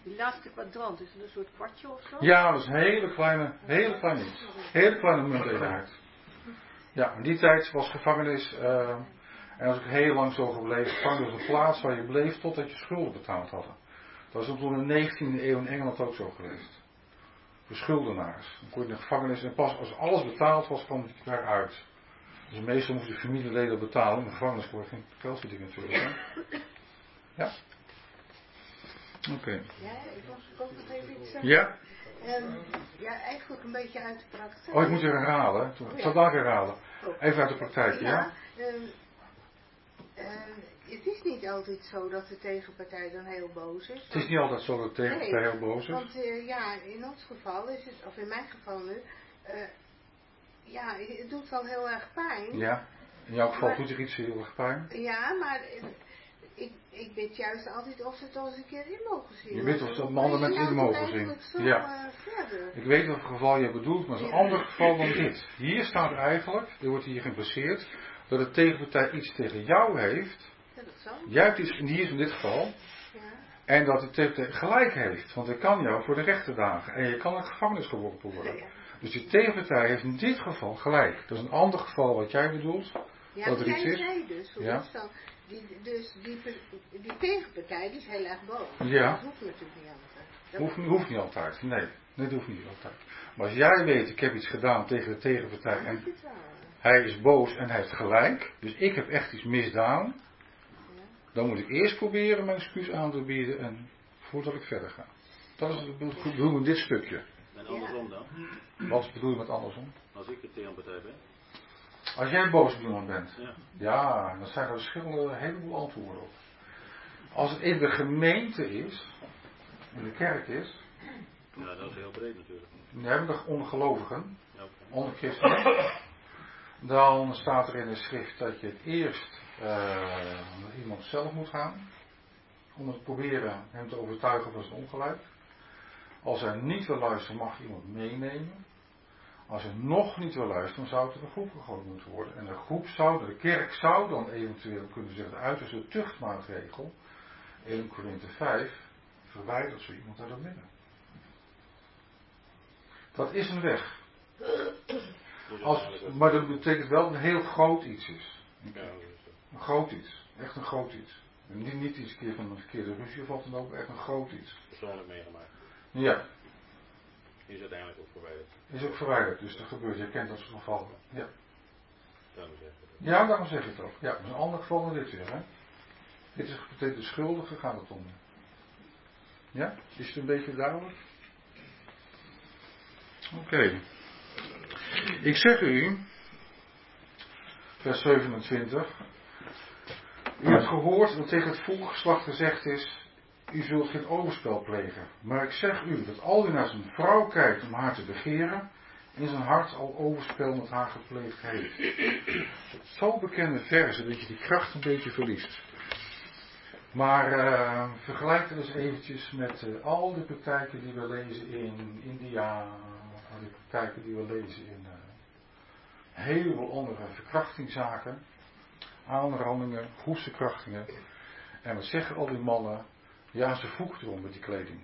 Die laatste kwadrant, is het een soort kwartje of zo? Ja, dat is een hele kleine, hele kleine iets. Hele kleine munteenheid. Ja, in die tijd was gevangenis, uh, en dat is ook heel lang zo gebleven. Gevangenis was een plaats waar je bleef totdat je schulden betaald hadden. Dat was toen in de negentiende eeuw in Engeland ook zo geweest. Voor schuldenaars. Dan kon je in de gevangenis en pas als alles betaald was, kwam je eruit. Dus meestal moesten de familieleden betalen. In de gevangenis kon je geen geld verdienen natuurlijk. Hè? Ja? Oké. Okay. Ja, ik was ook nog even iets zeggen. Ja? Um, ja, eigenlijk een beetje uit de praktijk. Oh, ik moet je herhalen. Ik zal daar herhalen. Even uit de praktijk, ja? Ja, um, um, het is niet altijd zo dat de tegenpartij dan heel boos is. Het is niet altijd zo dat de tegenpartij nee, heel boos is. Want uh, ja, in ons geval is het, of in mijn geval nu, uh, ja, het doet wel heel erg pijn. Ja, in jouw geval maar, doet er iets heel erg pijn. Ja, maar uh, ik, ik bid juist altijd of ze het al eens een keer in mogen zien. Je weet of dat mannen met in mogen zien. Zo, ja. Uh, ik weet welk geval je bedoelt, maar het is een ja. ander geval dan dit. Hier staat eigenlijk, er wordt hier geïmpliceerd, dat de tegenpartij iets tegen jou heeft. Ja, dat zo. Jij hebt iets, hier in dit geval. Ja. En dat de tegenpartij gelijk heeft. Want hij kan jou voor de rechter dagen. En je kan in gevangenis geworpen worden. Ja. Dus die tegenpartij heeft in dit geval gelijk. Dat is een ander geval wat jij bedoelt. Ja, dat er iets is. Zei dus, hoe ja. is dan? Die, dus die, die tegenpartij die is heel erg boos. Ja. Dat hoeft natuurlijk niet altijd. Dat hoeft, hoeft niet altijd, nee. Nee, dat hoeft niet altijd. Maar als jij weet, ik heb iets gedaan tegen de tegenpartij ja, en hij is boos en hij heeft gelijk, dus ik heb echt iets misdaan, ja. dan moet ik eerst proberen mijn excuus aan te bieden en voordat ik verder ga. Dat is het bedoel in dit stukje. En andersom dan? Wat bedoel je met andersom? Als ik de tegenpartij ben? Als jij boos op iemand bent, ja, ja dan zijn er verschillende, een heleboel antwoorden op. Als het in de gemeente is, in de kerk is, ja, dat is heel breed natuurlijk. Dan hebben we ongelovigen, ja, okay. onder christenen. Dan staat er in de schrift dat je het eerst uh, naar iemand zelf moet gaan, om te proberen hem te overtuigen van zijn ongelijk. Als hij niet wil luisteren, mag je iemand meenemen. Als hij nog niet wil luisteren, dan zou het in een groep gegooid moeten worden. En de groep zou, de kerk zou dan eventueel kunnen zeggen, uit als de tuchtmaatregel, Eerste Korinthe vijf, verwijdert zo iemand uit het midden. Dat is een weg. Als, maar dat betekent wel dat het een heel groot iets is. Een groot iets. Echt een groot iets. En niet, niet iets keer van een verkeerde ruzie of wat dan ook, echt een groot iets. Persoonlijk meegemaakt. Ja. Is uiteindelijk ook verwijderd. Is ook verwijderd, dus dat gebeurt. Je kent dat soort gevallen. Ja. Daarom zeg je het. Ja, daarom zeg je het ook. Ja, dat is een ander geval dan dit weer, hè. Dit is betekent de schuldige, gaat het om. Ja? Is het een beetje duidelijk? Oké. Okay. Ik zeg u, vers zevenentwintig. U hebt gehoord dat tegen het volgeslacht gezegd is, u zult geen overspel plegen. Maar ik zeg u, dat al wie naar zijn vrouw kijkt om haar te begeren, in zijn hart al overspel met haar gepleegd heeft. Zo bekende verzen dat je die kracht een beetje verliest. Maar uh, vergelijk het eens eventjes met uh, al de praktijken die we lezen in India, al die praktijken die we lezen in uh, een heleboel andere verkrachtingszaken, aanrandingen, hoefverkrachtingen. En wat zeggen al die mannen? Ja, ze vroeg erom met die kleding.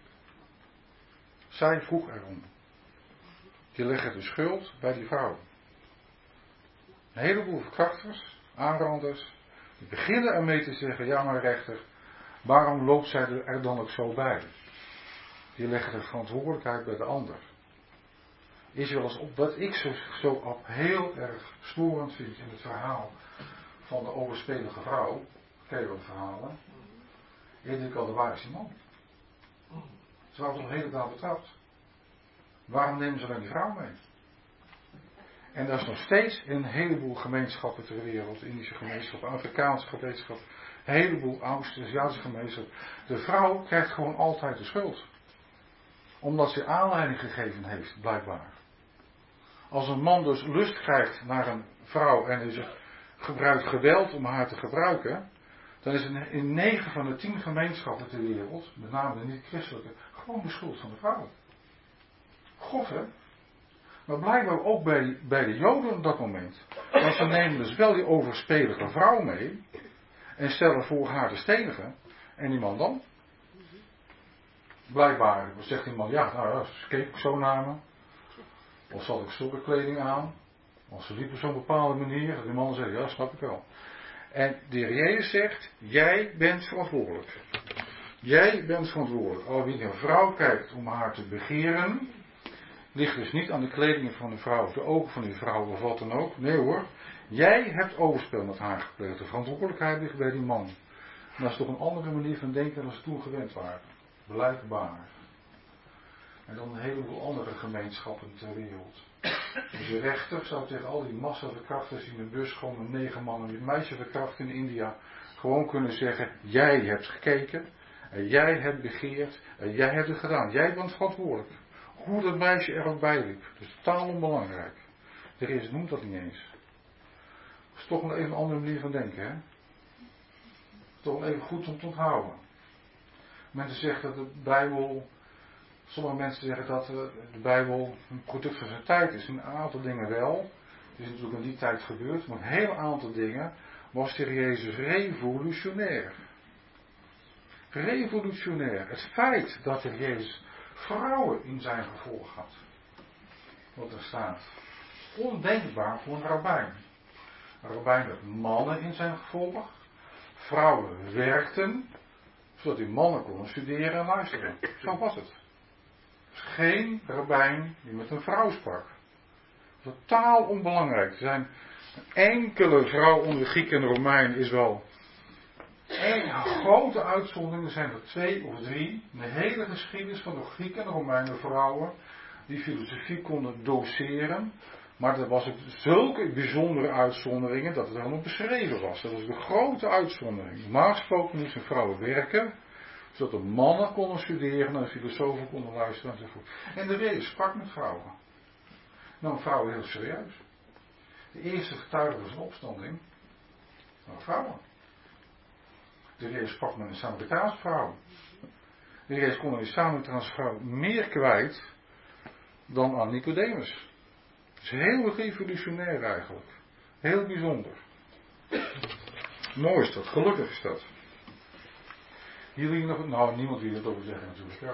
Zij vroeg erom. Die leggen de schuld bij die vrouw. Een heleboel verkrachters, aanranders, die beginnen ermee te zeggen, ja maar rechter, waarom loopt zij er dan ook zo bij? Die leggen de verantwoordelijkheid bij de ander. Is wel eens op wat ik zo, zo op heel erg storend vind in het verhaal van de overspelige vrouw, ken je wel de verhalen? Ik denk al, waar is die man? Ze waren toch de hele dag betrapt. Waarom nemen ze dan die vrouw mee? En dat is nog steeds in een heleboel gemeenschappen ter wereld, Indische gemeenschappen, Afrikaanse gemeenschappen, een heleboel Oost-Aziatische gemeenschappen. De vrouw krijgt gewoon altijd de schuld. Omdat ze aanleiding gegeven heeft, blijkbaar. Als een man dus lust krijgt naar een vrouw en dus gebruikt geweld om haar te gebruiken, dan is het in negen van de tien gemeenschappen ter wereld, met name de niet-christelijke, gewoon de schuld van de vrouw. Gof, hè? Maar blijkbaar ook bij, bij de Joden op dat moment. Want ze nemen dus wel die overspelige vrouw mee en stellen voor haar te stenigen. En die man dan? Blijkbaar zegt die man, ja, nou ja, ze keek ik zo naar me. Of zat ik zulke kleding aan. Of ze liep op zo'n bepaalde manier. En die man zegt, ja, snap ik wel. En de Heer Jezus zegt, jij bent verantwoordelijk. Jij bent verantwoordelijk. Al wie een vrouw kijkt om haar te begeren, ligt dus niet aan de kledingen van de vrouw, of de ogen van die vrouw of wat dan ook. Nee hoor, jij hebt overspel met haar gepleegd. De verantwoordelijkheid ligt bij die man. En dat is toch een andere manier van denken dan ze toen gewend waren. Blijkbaar. En dan een heleboel andere gemeenschappen ter wereld. Dus de rechter zou tegen al die massaverkrachters die in de bus gewoon met negen mannen en een meisje verkracht in India gewoon kunnen zeggen, jij hebt gekeken en jij hebt begeerd en jij hebt het gedaan. Jij bent verantwoordelijk. Hoe dat meisje er ook bij liep. Dat is totaal onbelangrijk. De Jezus noemt dat niet eens. Dat is toch een even andere manier van denken, hè? Toch wel even goed om te onthouden. Mensen zeggen dat de Bijbel, sommige mensen zeggen dat de Bijbel een product van zijn tijd is. Een aantal dingen wel. Het is natuurlijk in die tijd gebeurd, maar een heel aantal dingen was de Jezus revolutionair. Revolutionair. Het feit dat de Jezus vrouwen in zijn gevolg had. Wat er staat. Ondenkbaar voor een rabbijn. Een rabbijn had mannen in zijn gevolg. Vrouwen werkten, zodat die mannen konden studeren en luisteren. Zo was het. Geen rabbijn die met een vrouw sprak. Totaal onbelangrijk. Er zijn enkele vrouw onder Grieken en Romeinen is wel een grote uitzondering. Er zijn er twee of drie. In de hele geschiedenis van de Grieken en Romeinen vrouwen die filosofie konden doseren. Maar er was ook zulke bijzondere uitzonderingen dat het helemaal beschreven was. Dat was de grote uitzondering. Normaal gesproken moesten vrouwen werken, zodat de mannen konden studeren en de filosofen konden luisteren enzovoort. En de Jezus sprak met vrouwen. Nou, vrouwen heel serieus. De eerste getuigen van zijn opstanding waren vrouwen. De Jezus sprak met een Samaritaanse vrouw. De Jezus kon een Samaritaanse vrouw meer kwijt dan aan Nicodemus. Het is heel revolutionair eigenlijk. Heel bijzonder. Mooi is dat, gelukkig is dat. Jullie nog, nou niemand wil het over zeggen natuurlijk. Ja,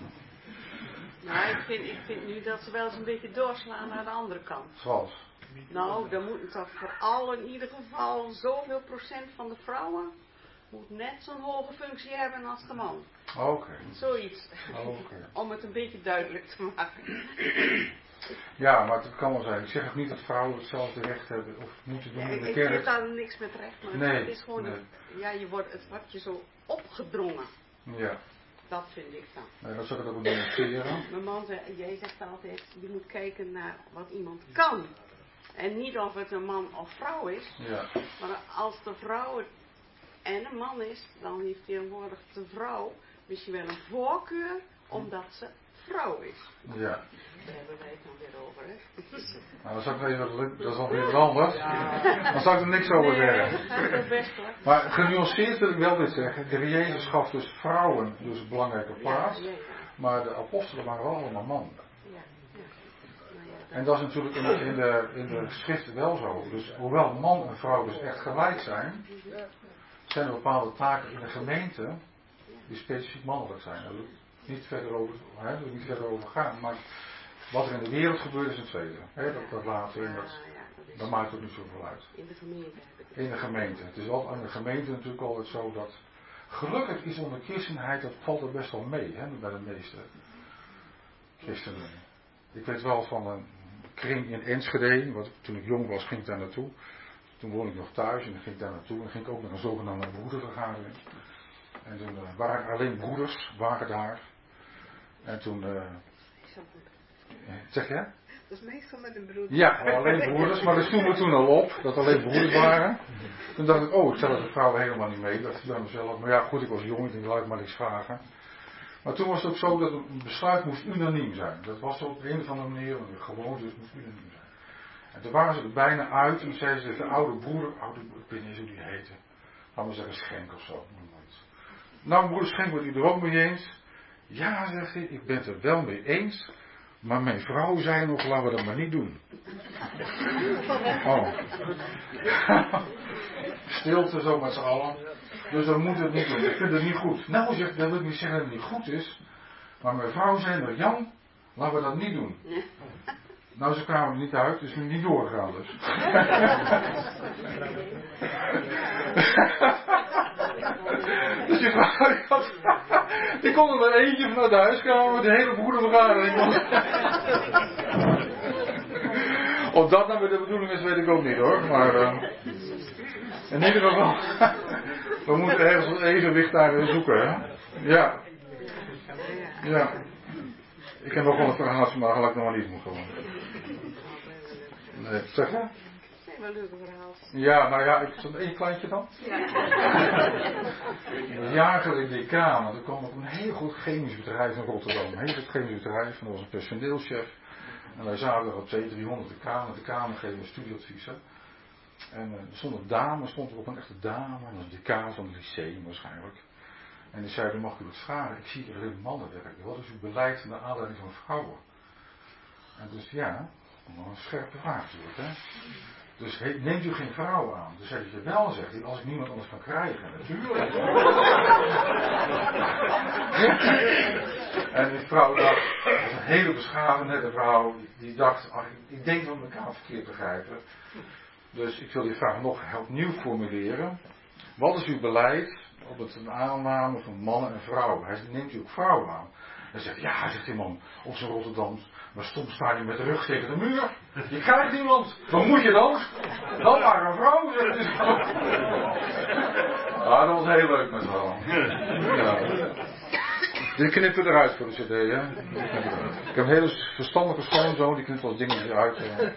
nou, ik vind, ik vind nu dat ze wel eens een beetje doorslaan naar de andere kant. Zoals? Nou, dan moet toch vooral in ieder geval zoveel procent van de vrouwen moet net zo'n hoge functie hebben als de man. Oké. Okay. Zoiets. Okay. Om het een beetje duidelijk te maken. Ja, maar het kan wel zijn. Ik zeg ook niet dat vrouwen hetzelfde recht hebben of moeten doen ja, in de ik kerk. Ik vind daar niks met recht, maar nee, het is gewoon, nee. een, ja, je wordt, het wordt je zo opgedrongen. Ja. Dat vind ik dan. Nee, dat zou ik het ook demonstreren. Mijn man zei, jij zegt altijd, je moet kijken naar wat iemand kan. En niet of het een man of vrouw is. Ja. Maar als de vrouw het en een man is, dan heeft tegenwoordig de vrouw misschien wel een voorkeur, omdat ze vrouw is. Ja. Daar hebben wij het dan weer over, hè? Nou, dat, zou ik even, dat is nog weer wat anders. Ja. Dan zou ik er niks over nee, zeggen. dat gaat wel best hoor. Maar genuanceerd wil ik wel dit zeggen. De Jezus gaf dus vrouwen dus een belangrijke plaats. Ja, ja, ja. Maar de apostelen waren wel allemaal mannen. Ja, ja. Nou ja, en dat is natuurlijk in de, in, de, in de geschriften wel zo. Dus hoewel man en vrouw dus echt gelijk zijn, zijn er bepaalde taken in de gemeente die specifiek mannelijk zijn. Daar wil ik niet verder over, hè, daar wil ik niet verder over gaan. Maar wat er in de wereld gebeurt is een tweede. Hè, dat, dat later, en dat, dat maakt ook niet zoveel uit. In de gemeente heb ik het. In de gemeente. Het is wel in de gemeente natuurlijk altijd zo dat gelukkig is onder christenheid, dat valt er best wel mee, hè, bij de meeste christenen. Ik weet wel van een kring in Enschede, wat, toen ik jong was ging ik daar naartoe. Toen woonde ik nog thuis en dan ging ik daar naartoe en ging ik ook naar een zogenaamde broedervergadering. En toen uh, waren alleen broeders, waren daar. En toen, uh, zeg je? Dat is meestal met een broeder. Ja, alleen broeders, maar dat stonden we toen al op, dat alleen broeders waren. Toen dacht ik, oh, ik stel de vrouwen helemaal niet mee, dat is bij mezelf. Maar ja, goed, ik was jong, ik denk, laat ik maar niks vragen. Maar toen was het ook zo dat een besluit moest unaniem zijn. Dat was op een of andere manier, gewoon, dus het moest unaniem zijn. En toen waren ze er bijna uit en zeiden ze, de oude broeder, oude broeder, ik weet niet eens hoe die heette. Laten we zeggen Schenk of zo. Nou, broeder Schenk, wordt u er ook mee eens? Ja, zegt hij, ik ben het er wel mee eens. Maar mijn vrouw zei nog, laten we dat maar niet doen. Oh. Stilte zo met z'n allen. Dus dan moet het niet doen. Ik vind het niet goed. Nou, zegt, dat wil ik niet zeggen dat het niet goed is. Maar mijn vrouw zei nog, Jan, laten we dat niet doen. Ja. Nou, ze kwamen er niet uit, dus nu niet doorgegaan dus. Dus die vrouw, die, had, die kon er maar eentje vanuit de huiskamer, de hele broedervergadering. Of dat nou weer de bedoeling is, weet ik ook niet hoor. Maar uh, in ieder geval, we moeten ergens een evenwicht daarin zoeken. Hè? Ja. Ja. Ik heb nog wel een verhaaltje, maar gelijk nog maar niet moet gewoon. Nee, zeg je? Wel leuke verhaal. Ja, nou ja, ik zo'n één kleintje dan. Ja. Een jaar geleden decaan, want er kwam op een heel goed chemisch bedrijf in Rotterdam. Een heel goed chemisch bedrijf, en dat was een personeelschef. En wij zaten er op twee driehonderd decaan, de kamer geven een studieadvies. Hè. En uh, er stond een dame, stond er op een echte dame, en dat was decaan van het lyceum waarschijnlijk. En die zei, dan mag u wat vragen, ik zie hier alleen mannen werken. Wat is uw beleid naar aanleiding van vrouwen? En dus ja, nog een scherpe vraag natuurlijk. Hè. Dus he, neemt u geen vrouw aan? Dus zei je wel, zegt hij, als ik niemand anders kan krijgen. Natuurlijk. En die vrouw dacht, dat was een hele beschavende nette vrouw, die dacht, ach, ik denk dat we elkaar verkeerd begrijpen. Dus ik wil die vraag nog opnieuw formuleren. Wat is uw beleid op het aanname van mannen en vrouwen? Hij zegt, neemt u ook vrouwen aan? Hij zegt, ja, zegt die man, op zijn Rotterdam, maar soms sta je met de rug tegen de muur. Je krijgt niemand. Wat moet je dan? Dan maar een vrouw, zegt hij zo. Ah, dat was heel leuk met wel. Ja. Die knippen eruit voor de cd, hè. Ik heb een hele verstandige schoonzoon, die knipt al dingetjes uit. Ja.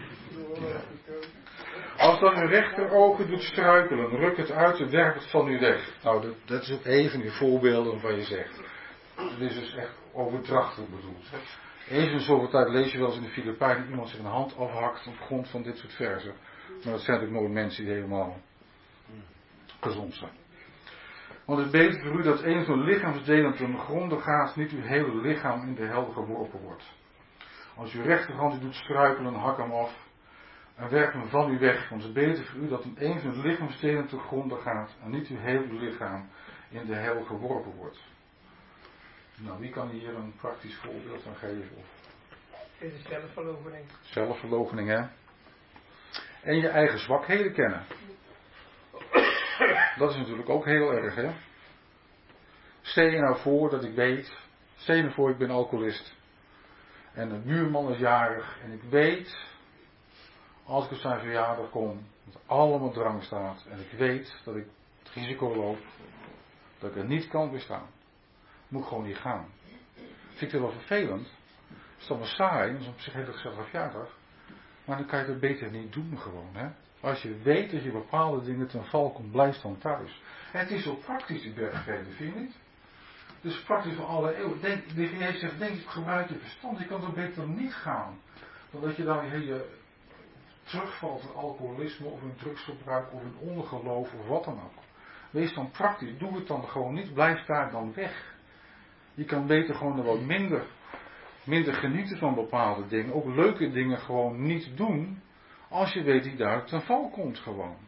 Als dan uw rechterogen doet struikelen, ruk het uit en werp het van u weg. Nou, dat, dat is ook een van die voorbeelden van je zegt. Dit is dus echt overdrachtelijk bedoeld. Hè. Eens in zoveel tijd lees je wel eens in de Filipijnen iemand zich een hand afhakt op grond van dit soort verzen. Maar dat zijn natuurlijk nooit mensen die helemaal gezond zijn. Want het is beter voor u dat een van uw lichaamsdelen ten gronde gaat, niet uw hele lichaam in de hel geworpen wordt. Als uw rechterhand u doet struikelen, hak hem af en werp hem van u weg. Want het is beter voor u dat een van uw lichaamsdelen ten gronde gaat en niet uw hele lichaam in de hel geworpen wordt. Nou, wie kan hier een praktisch voorbeeld van geven? Of... Dit is zelfverloochening. Zelfverloochening, hè? En je eigen zwakheden kennen. Dat is natuurlijk ook heel erg, hè? Stel je nou voor dat ik weet, stel je nou voor ik ben alcoholist. En een buurman is jarig en ik weet, als ik op zijn verjaardag kom, dat er allemaal drank staat. En ik weet dat ik het risico loop, dat ik er niet kan weerstaan. Moet ik gewoon niet gaan. Vind ik het wel vervelend. Is dat wel saai, dat is op zich een hele gezellige verjaardag. Maar dan kan je het beter niet doen gewoon, hè. Als je weet dat je bepaalde dingen ten val komt, blijf dan thuis. En het is zo praktisch, die bergvelen, vind je niet? Het is praktisch van alle eeuwen. Denk, de Heer Jezus zegt, denk je, gebruik je verstand. Je kan toch beter dan niet gaan. Dan dat je dan je, je terugvalt in alcoholisme of in drugsgebruik of in ongeloof of wat dan ook. Wees dan praktisch. Doe het dan gewoon niet. Blijf daar dan weg. Je kan beter gewoon er wat minder, minder genieten van bepaalde dingen. Ook leuke dingen gewoon niet doen. Als je weet die daar ten val komt gewoon.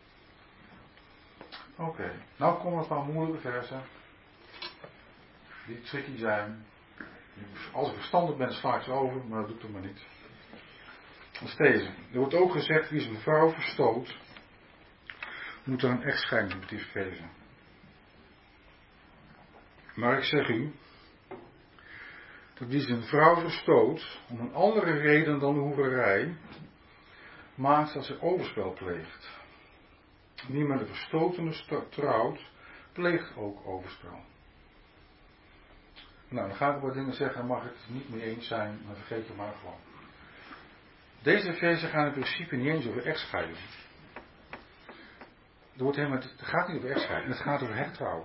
Oké. Okay. Nou komen een paar moeilijke versen. Die tricky zijn. Als ik verstandig ben sla ik ze over. Maar dat doe ik toch maar niet. Dat is deze. Er wordt ook gezegd wie zijn vrouw verstoot. Moet er een echtscheidingsmotief geven. Maar ik zeg u. Dat wie zijn vrouw verstoot. Om een andere reden dan de hoererij. Maakt dat ze overspel pleegt. Wie met een verstotene trouwt, pleegt ook overspel. Nou, dan ga ik wat dingen zeggen, mag ik het niet mee eens zijn, dan vergeet je maar gewoon. Deze versen gaan in principe niet eens over echtscheiding. Er wordt helemaal, het gaat niet over echtscheiding, het gaat over hertrouwen.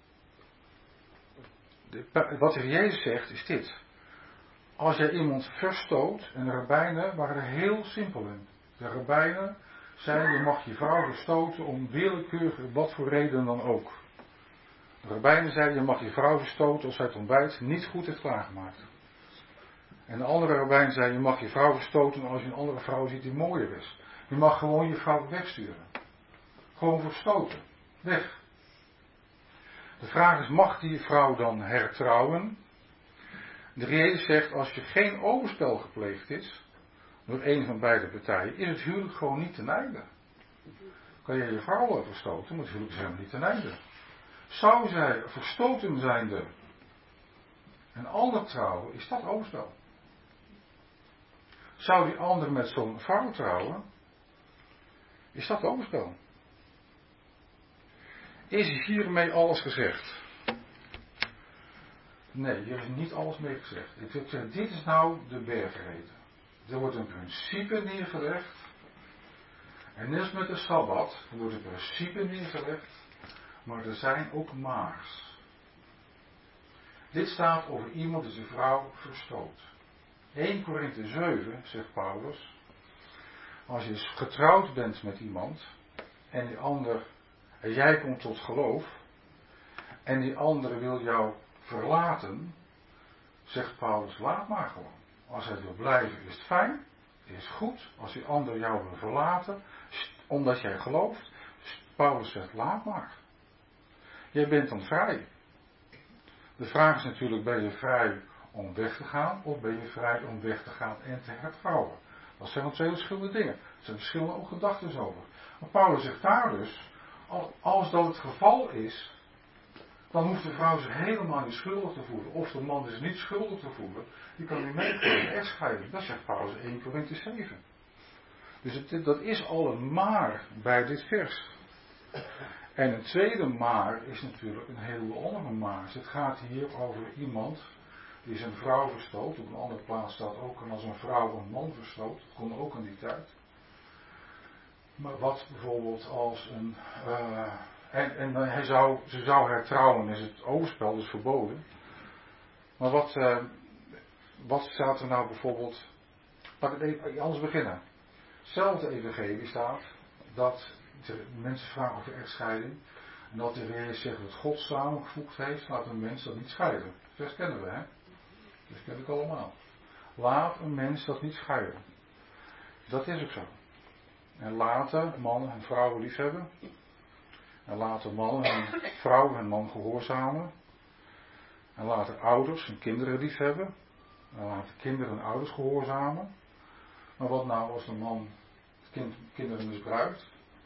De, wat de Jezus zegt is dit. Als jij iemand verstoot, en de rabbijnen waren er heel simpel in. De rabbijnen zeiden, je mag je vrouw verstoten om willekeurige, wat voor reden dan ook. De rabbijnen zeiden, je mag je vrouw verstoten als zij het ontbijt niet goed heeft klaargemaakt. En de andere rabbijn zei, je mag je vrouw verstoten als je een andere vrouw ziet die mooier is. Je mag gewoon je vrouw wegsturen. Gewoon verstoten. Weg. De vraag is, mag die vrouw dan hertrouwen? De Heer zegt, als je geen overspel gepleegd is, door een van beide partijen, is het huwelijk gewoon niet ten einde. Kan je je vrouw wel verstoten, maar het huwelijk is helemaal niet ten einde. Zou zij verstoten zijnde een ander trouwen, is dat overspel. Zou die ander met zo'n vrouw trouwen, is dat overspel. Is hiermee alles gezegd? Nee, hier is niet alles mee gezegd. Ik wil zeggen, dit is nou de bergreden. Er wordt een principe neergelegd. En net als met de Sabbat, er wordt een principe neergelegd. Maar er zijn ook maars. Dit staat over iemand die zijn vrouw verstoot. Eerste Korinthe zeven, zegt Paulus. Als je getrouwd bent met iemand. En die ander, en jij komt tot geloof. En die andere wil jou verlaten. Zegt Paulus, laat maar gewoon. Als hij wil blijven is het fijn. Is goed. Als die ander jou wil verlaten. Omdat jij gelooft. Paulus zegt, laat maar. Jij bent dan vrij. De vraag is natuurlijk, ben je vrij om weg te gaan, of ben je vrij om weg te gaan en te hertrouwen? Dat zijn wel twee verschillende dingen. Er zijn verschillende ook gedachten over. Maar Paulus zegt daar dus, als dat het geval is, dan hoeft de vrouw zich helemaal niet schuldig te voelen. Of de man zich niet schuldig te voelen, die kan niet meekomen echtscheiding. Dat zegt Paulus in Eerste Korinthe zeven. Dus het, dat is al een maar bij dit vers. En een tweede maar is natuurlijk een hele andere maar. Het gaat hier over iemand die zijn vrouw verstoot. Op een andere plaats staat ook, en als een vrouw een man verstoot. Dat kon ook in die tijd. Maar wat bijvoorbeeld als een... Uh, en en hij zou, ze zou hertrouwen, is het overspel, dus verboden. Maar wat, uh, wat staat er nou bijvoorbeeld... Laat ik het even anders beginnen. Hetzelfde evangelie staat dat... De mensen vragen over echtscheiding. En dat de Heer zegt dat God samengevoegd heeft, laat een mens dat niet scheiden. Dat kennen we, hè? Dat ken ik allemaal. Laat een mens dat niet scheiden. Dat is ook zo. En laten mannen en vrouwen lief hebben. En laten mannen en vrouwen en man gehoorzamen. En laten ouders en kinderen lief hebben. En laten kinderen en ouders gehoorzamen. Maar wat nou als een man het kind, kinderen misbruikt?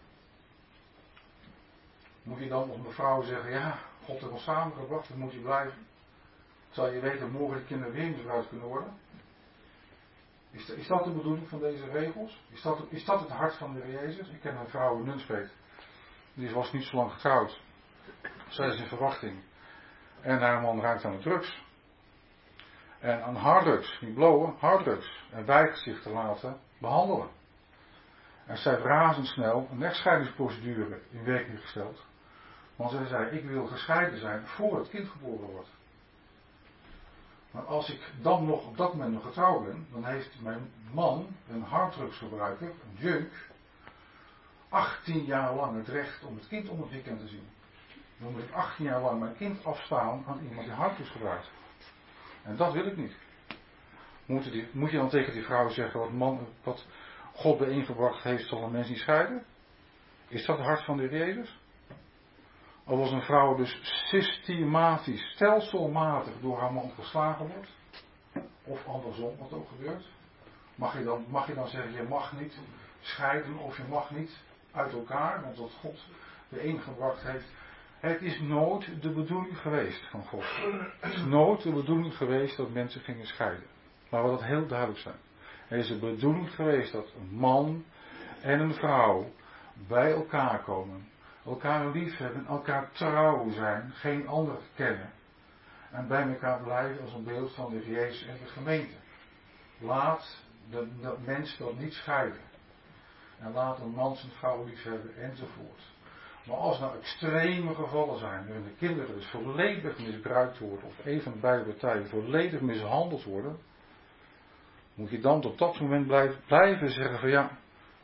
Moet je dan als mevrouw zeggen, ja, God heeft ons samengebracht, dan moet je blijven. Zal je weten dat morgen de kinderen weer misbruikt kunnen worden? Is, de, is dat de bedoeling van deze regels? Is dat, is dat het hart van de Heer Jezus? Ik ken een vrouw in Nunspeet. Die was niet zo lang getrouwd. Zij is in verwachting. En haar man ruikt aan de drugs. En aan harddrugs, niet blowen, harddrugs. En weigert zich te laten behandelen. En zij heeft razendsnel een echtscheidingsprocedure in werking gesteld. Want zij zei, ik wil gescheiden zijn voor het kind geboren wordt. Maar als ik dan nog op dat moment nog getrouwd ben, dan heeft mijn man, een harddrugsgebruiker, een junk, achttien jaar lang het recht om het kind om het weekend te zien. Dan moet ik achttien jaar lang mijn kind afstaan aan iemand die harddrugs gebruikt. En dat wil ik niet. Moet, die, moet je dan tegen die vrouw zeggen, wat, man, wat God bijeengebracht heeft, zal een mens niet scheiden? Is dat het hart van de Heer Jezus? Of als een vrouw dus systematisch, stelselmatig door haar man geslagen wordt, of andersom, wat ook gebeurt, mag je dan, mag je dan zeggen, je mag niet scheiden of je mag niet uit elkaar, want wat God bijeengebracht heeft. Het is nooit de bedoeling geweest van God. Het is nooit de bedoeling geweest dat mensen gingen scheiden. Maar we dat heel duidelijk zijn. Er is de bedoeling geweest dat een man en een vrouw bij elkaar komen. Elkaar lief hebben, elkaar trouw zijn, geen ander kennen. En bij elkaar blijven als een beeld van de Heer Jezus en de gemeente. Laat de, de mens dat niet scheiden. En laat een man zijn vrouw lief hebben enzovoort. Maar als nou extreme gevallen zijn, waarin de kinderen dus volledig misbruikt worden, of een van de beide partijen volledig mishandeld worden, moet je dan op dat moment blijven, blijven zeggen van ja,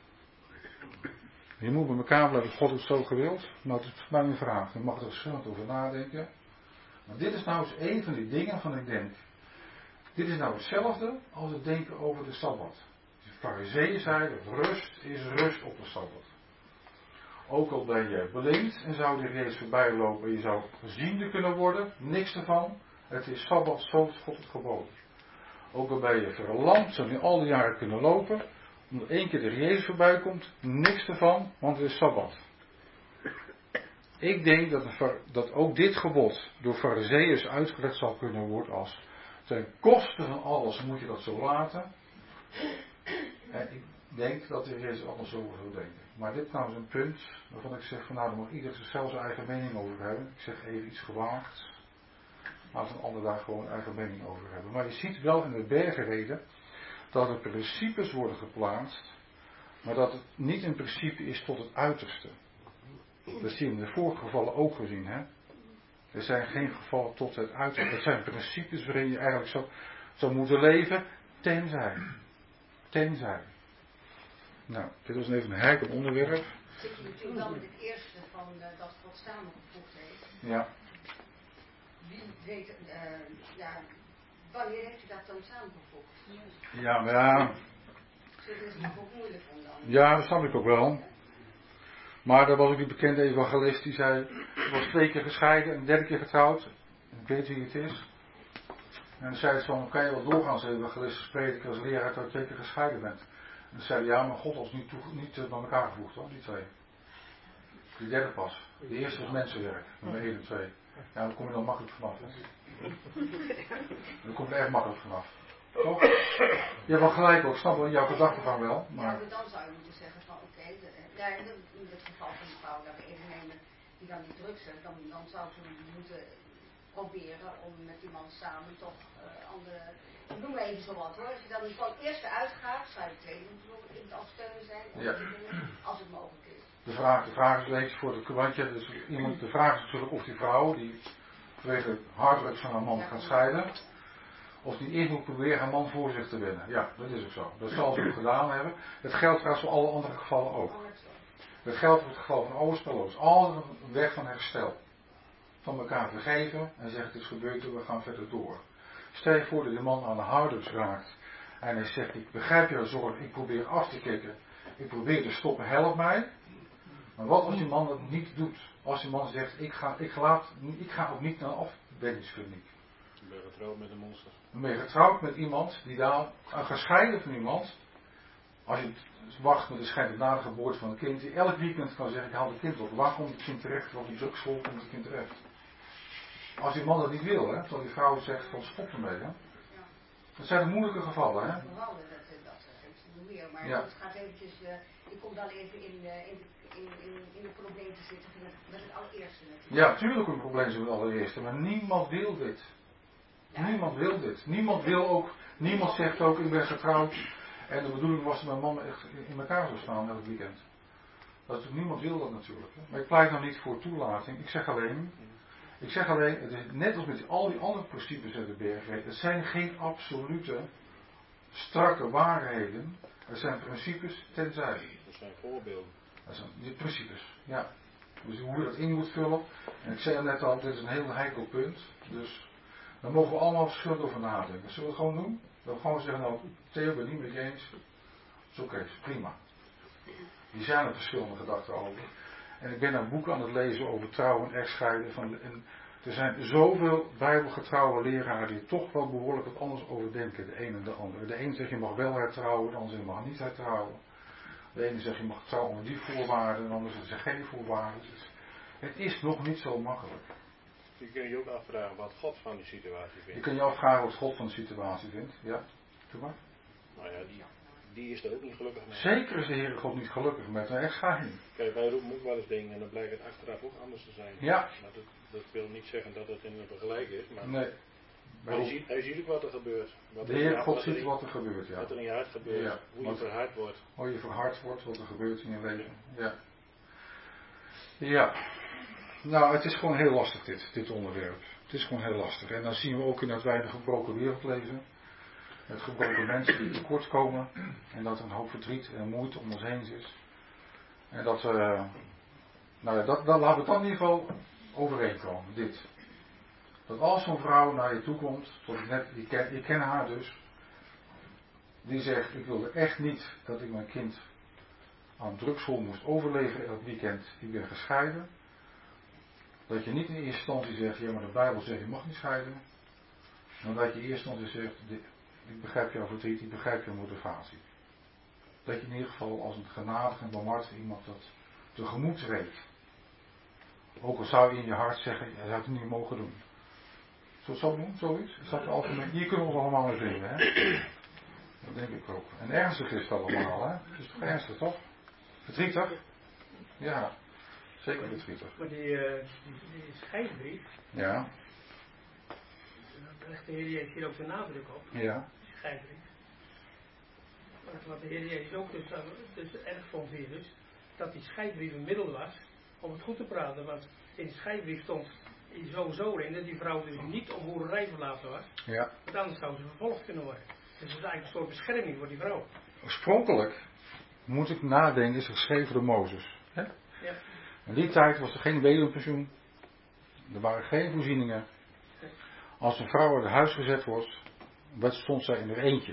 je moet bij elkaar blijven, God heeft zo gewild, maar het is voor mij een vraag, je mag er verschillend over nadenken. Maar dit is nou eens een van die dingen van ik denk, dit is nou hetzelfde als het denken over de Sabbat. De Farizeeën zeiden, rust is rust op de Sabbat. Ook al ben je blind en zou de Jezus voorbij lopen en je zou geziende kunnen worden, niks ervan. Het is Sabbat, zo is God het geboden. Ook al ben je verlamd, zou je al die jaren kunnen lopen. Omdat één keer de Jezus voorbij komt, niks ervan, want het is Sabbat. Ik denk dat, de, dat ook dit gebod door Farizeeërs uitgelegd zal kunnen worden als ten koste van alles moet je dat zo laten. En ik denk dat de Jezus anders over zou denken. Maar dit nou is een punt waarvan ik zeg van nou, daar mag ieder zichzelf zijn eigen mening over hebben. Ik zeg even iets gewaagd. Laat een ander daar gewoon eigen mening over hebben. Maar je ziet wel in de bergreden dat er principes worden geplaatst, maar dat het niet een principe is tot het uiterste. Dat zie je in de vorige gevallen ook gezien. Hè? Er zijn geen gevallen tot het uiterste. Het zijn principes waarin je eigenlijk zou, zou moeten leven, tenzij. Tenzij. Nou, dit was even een heikel onderwerp. Zit je natuurlijk wel met het eerste van uh, dat God samengevoegd heeft. Ja. Wie weet, uh, ja, wanneer heeft u dat dan samengevoegd? Ja, maar ja. Dat is natuurlijk ook moeilijk om dan. Ja, dat snap ik ook wel. Maar er was ook die bekende evangelist die zei, ik was twee keer gescheiden en een derde keer getrouwd. Ik weet wie het is. En dan zei het van, kan je wel doorgaan als evangelist spreken als leraar dat je twee keer gescheiden bent. En dan zei hij, ja, maar God was niet, toe, niet uh, bij elkaar gevoegd hoor, die twee. Die derde pas. De eerste was mensenwerk, nummer één en twee. Ja, dan kom je dan makkelijk vanaf. Hè? Dan kom je er echt makkelijk vanaf. Toch? Je hebt wel gelijk ook, ik snap wel jouw gedachtegang wel. Maar... Ja, maar dan zou je moeten zeggen van oké, okay, ja, in het geval van de vrouw dat we even nemen die dan niet drugs heeft, dan, dan zou ze moeten proberen om met die man samen toch uh, andere, ik noem maar even zo wat hoor, als je dan van het eerste uitgaat, zou je tweede moeten als steun zijn, ja. als het mogelijk is. De vraag, de vraag is een beetje voor het kwantje, dus iemand, de vraag is natuurlijk of die vrouw die vanwege harddrugs van haar man gaat scheiden, of die eerst moet proberen haar man voor zich te winnen. Ja, dat is ook zo. Dat zal ze ook gedaan hebben. Het geldt trouwens voor alle andere gevallen ook. Het geldt voor het geval van overspelloos. Altijd een weg van herstel. Van elkaar vergeven en zeggen het is gebeurd en we gaan verder door. Stel je voor dat de man aan de harddrugs raakt en hij zegt ik begrijp jouw zorg, ik probeer af te kicken, ik probeer te stoppen, help mij. Maar wat als die man dat niet doet? Als die man zegt ik ga, ik laat, ik ga ook niet naar een afwendingskliniek. Ik ben getrouwd met een monster. Dan ben je getrouwd met iemand die daar, uh, gescheiden van iemand, als je wacht met de scheiding na de geboorte van een kind, die elk weekend kan zeggen, ik haal het kind op. Waar komt het kind terecht? Op die drugsschool komt het kind terecht. Als die man dat niet wil, hè, terwijl die vrouw zegt, van stop ermee. Hè. Dat zijn de moeilijke gevallen. Hè. Vooral dat, dat is meer, maar ja. het gaat eventjes, uh, je komt dan even in, uh, in, in, in, in de probleem te zitten met, met het allereerste. Natuurlijk. Ja, tuurlijk een probleem is met het allereerste, maar niemand wil dit. Ja. Niemand wil dit. Niemand wil ook, niemand zegt ook, ik ben getrouwd en de bedoeling was dat mijn man echt in elkaar zou staan elk weekend. Dat is, niemand wil dat natuurlijk. Hè. Maar ik pleit nou niet voor toelating. Ik zeg alleen, ik zeg alleen, het is net als met al die andere principes uit de bergreden, het zijn geen absolute, strakke waarheden. Het zijn principes tenzij. Dat zijn voorbeelden. Dat zijn die principes, ja. Dus hoe je dat in moet vullen. En ik zei net al, dit is een heel heikel punt. Dus daar mogen we allemaal verschillend over nadenken. Zullen we het gewoon doen? Dat we gewoon zeggen, nou, Theo, ben niet met je eens. Is oké, is prima. Hier zijn er verschillende gedachten over. En ik ben een boek aan het lezen over trouw en echtscheiden. Van, en er zijn zoveel bijbelgetrouwe leraren die toch wel behoorlijk wat anders over denken. De een en de ander. De een zegt je mag wel hertrouwen, de ander zegt je mag niet hertrouwen. De ene zegt je mag trouwen onder die voorwaarden, en de ander zegt geen voorwaarden. Dus het is nog niet zo makkelijk. Je kunt je ook afvragen wat God van die situatie vindt. Je kunt je afvragen wat God van de situatie vindt. Ja, doe maar. Nou ja, die, die is er ook niet gelukkig mee. Zeker is de Heere God niet gelukkig met een echtscheiding. Kijk, wij roepen ook wel eens dingen en dan blijkt het achteraf ook anders te zijn. Ja. Maar dat, dat wil niet zeggen dat het in een gelijk is. Maar nee. Maar hij, ziet, hij ziet ook wat er gebeurt. Wat de Heer God wat ziet er in, wat er gebeurt, ja. Wat er in je hart gebeurt, ja. hoe wat, je verhard wordt. Hoe je verhard wordt, wat er gebeurt in je leven. Ja. Ja. Nou, het is gewoon heel lastig dit, dit onderwerp. Het is gewoon heel lastig. En dan zien we ook in dat wij de gebroken wereld leven. Met gebroken mensen die tekort komen. En dat er een hoop verdriet en moeite om ons heen is. En dat we, uh, nou ja, dat, dat, laten we het dan in ieder geval overeenkomen, dit. Dat als zo'n vrouw naar je toe komt, zoals ik net, ik ken, ik ken haar dus, die zegt, ik wilde echt niet dat ik mijn kind aan drugsschool moest overleveren elk weekend, ik ben gescheiden. Dat je niet in eerste instantie zegt, ja maar de Bijbel zegt je mag niet scheiden. dan dat je eerst nog eens zegt, ik begrijp jouw verdriet, ik begrijp jouw motivatie. Dat je in ieder geval als een genadig en barmhartig iemand dat tegemoet treedt. Ook al zou je in je hart zeggen, je zou het niet mogen doen. Zo zo doen, zoiets? Is dat algemeen? Hier kunnen we ons allemaal in vinden, hè? Dat denk ik ook. En ernstig is het allemaal, hè? Het is toch ernstig, toch? Verdrietig? Ja, zeker verdrietig. Maar die, uh, die, die scheidbrief, ja. Daar legt de Heer Jezus hier ook de nadruk op. Ja. Die scheidbrief. Wat, wat de Heer Jezus ook dus, dus erg vond hier dus, dat die scheidbrief een middel was om het goed te praten. Want in de scheidbrief stond sowieso in dat die vrouw dus niet op hoererij verlaten was. Ja. Want anders zou ze vervolgd kunnen worden. Dus dat is eigenlijk een soort bescherming voor die vrouw. Oorspronkelijk, moet ik nadenken, is geschreven door Mozes. Hè? Ja. In die tijd was er geen weduwpensioen. Er waren geen voorzieningen. Als een vrouw uit het huis gezet wordt, stond zij in haar eentje.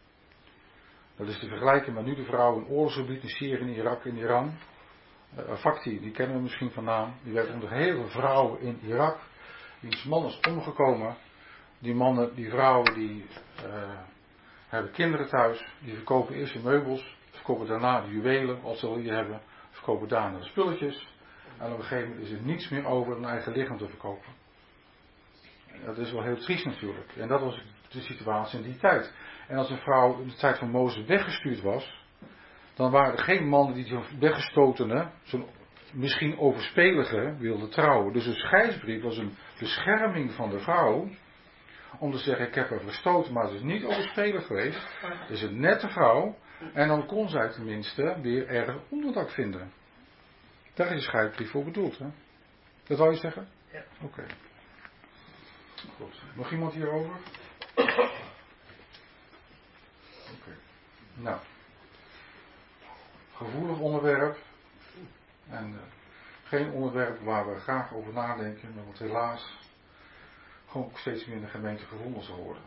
Dat is te vergelijken met nu de vrouw in oorlogsgebied in Syrië, in Irak, in Iran. Uh, Fakti, die kennen we misschien van naam. Die werd onder heel veel vrouwen in Irak. Wiens man is omgekomen. Die mannen, die vrouwen, die uh, hebben kinderen thuis. Die verkopen eerst de meubels. Verkopen daarna de juwelen, als ze die hebben. Verkopen daarna de spulletjes. En op een gegeven moment is er niets meer over om hun eigen lichaam te verkopen. Dat is wel heel triest natuurlijk. En dat was de situatie in die tijd. En als een vrouw in de tijd van Mozes weggestuurd was, dan waren er geen mannen die die weggestotene, zo'n misschien overspelige, wilden trouwen. Dus een scheidsbrief was een bescherming van de vrouw, om te zeggen, ik heb haar verstoten, maar het is niet overspelig geweest. Het is een nette vrouw, en dan kon zij tenminste weer ergens onderdak vinden. Daar is de scheidsbrief voor bedoeld, hè? Dat wou je zeggen? Ja. Oké. Okay. Goed. Nog iemand hierover? Oké. Okay. Nou. Gevoelig onderwerp. En uh, geen onderwerp waar we graag over nadenken, maar wat helaas gewoon steeds meer in de gemeente gevonden zal worden.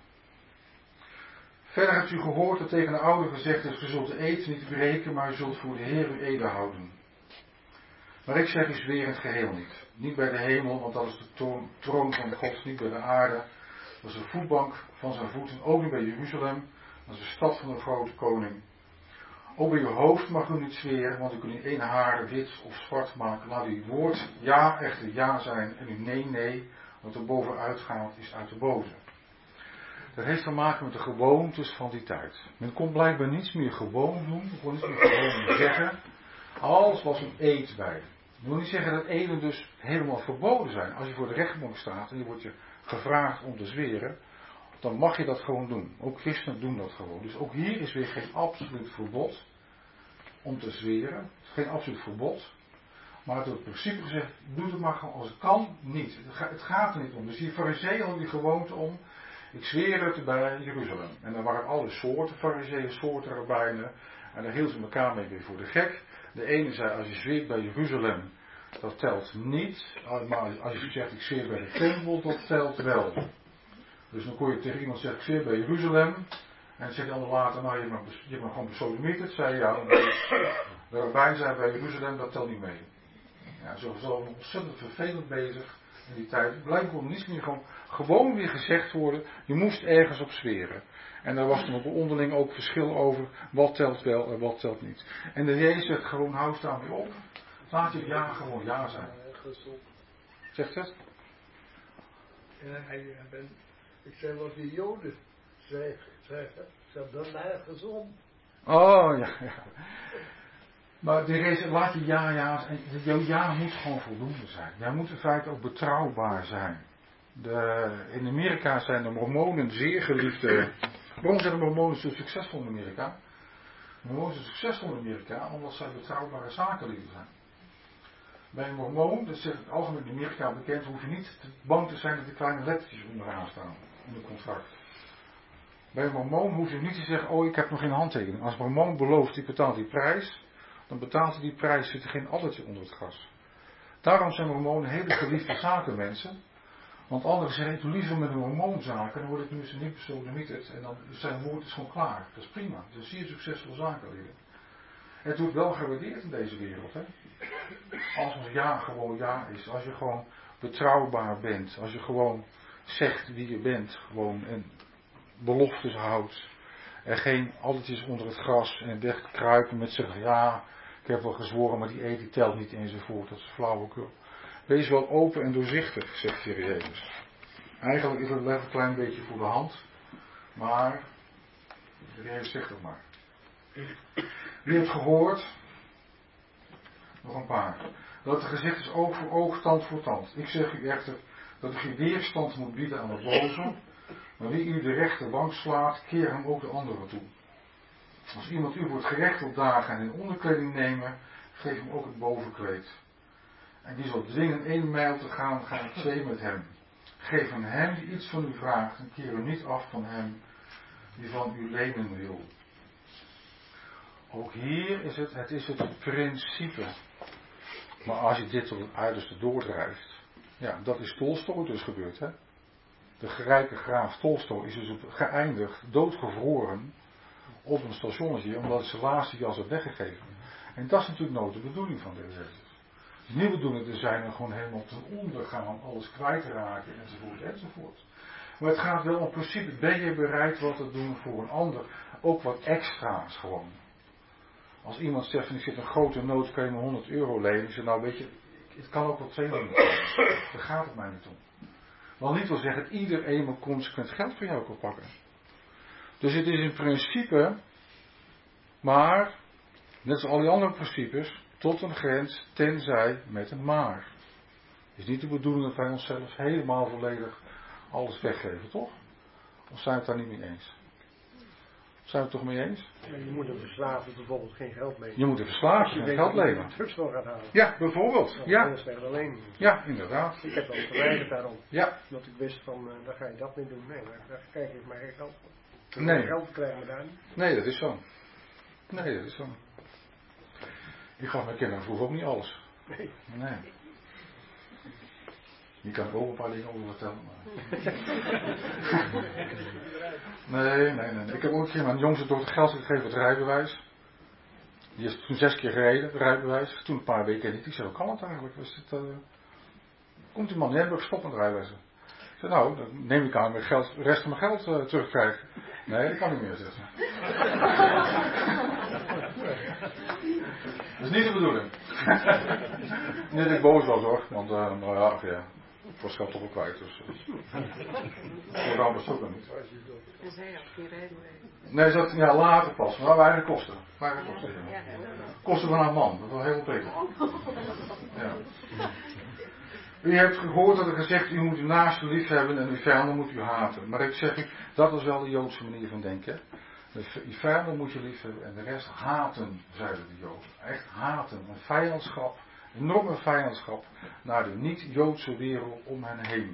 Verder hebt u gehoord dat tegen de ouder gezegd is, u zult de eed niet breken, maar u zult voor de Heer uw ede houden. Maar ik zeg u zweer in het geheel niet. Niet bij de hemel, want dat is de troon, troon van God, niet bij de aarde. Dat is de voetbank van zijn voeten, ook niet bij Jeruzalem. Dat is de stad van de grote koning. Ook bij uw hoofd mag u niet zweren, want u kunt niet één haar wit of zwart maken. Laat uw woord ja echter ja zijn en uw nee nee, wat er bovenuit gaat is uit de boze. Dat heeft te maken met de gewoontes van die tijd. Men kon blijkbaar niets meer gewoon doen, men kon niets meer gewoon zeggen. Alles was een eed bij. Ik wil niet zeggen dat eden dus helemaal verboden zijn. Als je voor de rechtbank staat en je wordt je gevraagd om te zweren, dan mag je dat gewoon doen. Ook christenen doen dat gewoon. Dus ook hier is weer geen absoluut verbod om te zweren. Geen absoluut verbod. Maar het wordt in principe gezegd, doe het maar gewoon als het kan, niet. Het gaat er niet om. Dus die farizeeën hadden die gewoonte om, ik zweer het bij Jeruzalem. En dan waren alle soorten farizeeën, soorten rabbijnen. En daar hielden ze elkaar mee weer voor de gek. De ene zei, als je zweert bij Jeruzalem, dat telt niet. Maar als je zegt, ik zweer bij de tempel, dat telt wel. Dus dan kon je tegen iemand zeggen, ik zweer bij Jeruzalem. En dan zegt de ander later, nou je mag, je mag gewoon besodemieterd. Zei ja, de rabbijn zei bij Jeruzalem, dat telt niet mee. Ja, zo was het ontzettend vervelend bezig in die tijd. Blijkbaar kon er niets meer gewoon, gewoon weer gezegd worden, je moest ergens op zweren. En daar was dan ook onderling ook verschil over, wat telt wel en wat telt niet. En de Jezus zegt gewoon, hou staan weer op. Laat je ja gewoon ja zijn. Zegt het? Ja, hij, ben, Ik zei wat die Joden zeggen, zeggen, ze hebben nergens om. Oh ja, ja. Maar de Jezus, laat je ja ja zijn. Jouw ja moet gewoon voldoende zijn. Jij moet in feite ook betrouwbaar zijn. De, in Amerika zijn de mormonen zeer geliefde. Waarom zijn de mormonen zo succesvol in Amerika? De mormonen zijn succesvol in Amerika omdat zij betrouwbare zakenlieden zijn. Bij een mormoon, dat is in het algemeen in Amerika bekend, hoef je niet te bang te zijn dat de kleine lettertjes onderaan staan in het contract. Bij een mormoon hoef je niet te zeggen, oh ik heb nog geen handtekening. Als een mormoon belooft, die betaalt die prijs, dan betaalt hij die prijs, zit er geen addertje onder het gras. Daarom zijn mormonen hele geliefde zakenmensen. Want anderen zeggen, ik doe liever met een mormoonzaken, dan word ik nu eens niet besodemieterd en dan zijn woord is gewoon klaar. Dat is prima, dat is zeer succesvol zakenlieden. Het wordt wel gewaardeerd in deze wereld. Hè? Als ons ja gewoon ja is. Als je gewoon betrouwbaar bent. Als je gewoon zegt wie je bent, gewoon en beloftes houdt. En geen altijd is onder het gras en wegkruipen met zeggen, ja, ik heb wel gezworen, maar die eet die telt niet enzovoort. Dat is flauwekul. Wees wel open en doorzichtig, zegt de Heer Jezus. Eigenlijk is het wel een klein beetje voor de hand, maar de Heer zegt het maar. Wie heeft gehoord? Nog een paar. Dat er gezegd is oog voor oog, tand voor tand. Ik zeg u echter dat u weerstand moet bieden aan het boze, maar wie u de rechterwang slaat, keer hem ook de andere toe. Als iemand u voor het gerecht wil dagen en in onderkleding nemen, geef hem ook het bovenkleed. En die zal dwingen één mijl te gaan, ga ik twee met hem. Geef aan hem die iets van u vraagt en keer u niet af van hem die van u lenen wil. Ook hier is het, het is het principe. Maar als je dit tot het uiterste doordrijft, ja, dat is Tolstoj dus gebeurd, hè. De rijke graaf Tolstoj is dus geëindigd, doodgevroren, op een stationnetje, omdat zijn laatste jas had weggegeven. En dat is natuurlijk nooit de bedoeling van deze Jezus. De nieuwe bedoeling is zijn er gewoon helemaal ten onder gaan, alles kwijtraken, enzovoort, enzovoort. Maar het gaat wel om principe, ben je bereid wat te doen voor een ander, ook wat extra's gewoon. Als iemand zegt, van, ik zit in een grote nood, kan je me honderd euro lenen. Ik zeg, nou weet je, het kan ook wel tweehonderd euro. Daar gaat het mij niet om. Wel niet wil zeggen dat iedereen maar consequent geld van jou kan pakken. Dus het is in principe, maar, net als al die andere principes, tot een grens, tenzij met een maar. Het is niet de bedoeling dat wij onszelf helemaal volledig alles weggeven, toch? Of zijn we het daar niet mee eens? Zijn we het toch mee eens? Ja, je moet een verslaafde bijvoorbeeld geen geld lenen. Je moet een verslaafde geen geld lenen. Als je drugs wil gaan halen. Ja, bijvoorbeeld. Dan ja. Anders alleen. Ja, inderdaad. Ik heb wel verwijderd daarom. Ja. Dat ik wist van, uh, daar ga je dat niet doen. Nee, daar, daar krijg ik maar geen geld voor. Nee. Geld krijgen we daar niet. Nee, dat is zo. Nee, dat is zo. Ik gaf mijn kinderen vroeger ook niet alles. Nee. Nee. Je kan er ook een paar dingen over vertellen. Maar... nee, nee, nee. Ik heb ook een keer mijn jongste dochter geld gegeven voor het rijbewijs. Die is toen zes keer gereden, het rijbewijs. Toen een paar weken niet. Ik zei, hoe kan het eigenlijk? Was het, uh... Komt die man, die hebben gestopt met het rijbewijs. Ik zei, nou, dan neem ik aan mijn geld, de rest van mijn geld uh, terugkrijgen. Nee, dat kan niet meer, zegt ze. Dat is niet de bedoeling. Niet dat ik boos was hoor, want uh, nou ja, ja, ik was geld toch wel kwijt. Dus daarom was het ook nog niet. En zij had geen rijbewijs. Nee, dat ja, later pas, maar weinig kosten. Weinig kosten. Ja. Kosten van haar man, dat was heel beter. Ja. U hebt gehoord dat er gezegd, u moet uw naaste lief hebben en uw vijanden moet u haten. Maar ik zeg u, dat is wel de Joodse manier van denken. Uw vijanden moet je lief hebben en de rest haten, zeiden de Joden. Echt haten, een vijandschap, een enorme vijandschap naar de niet-Joodse wereld om hen heen.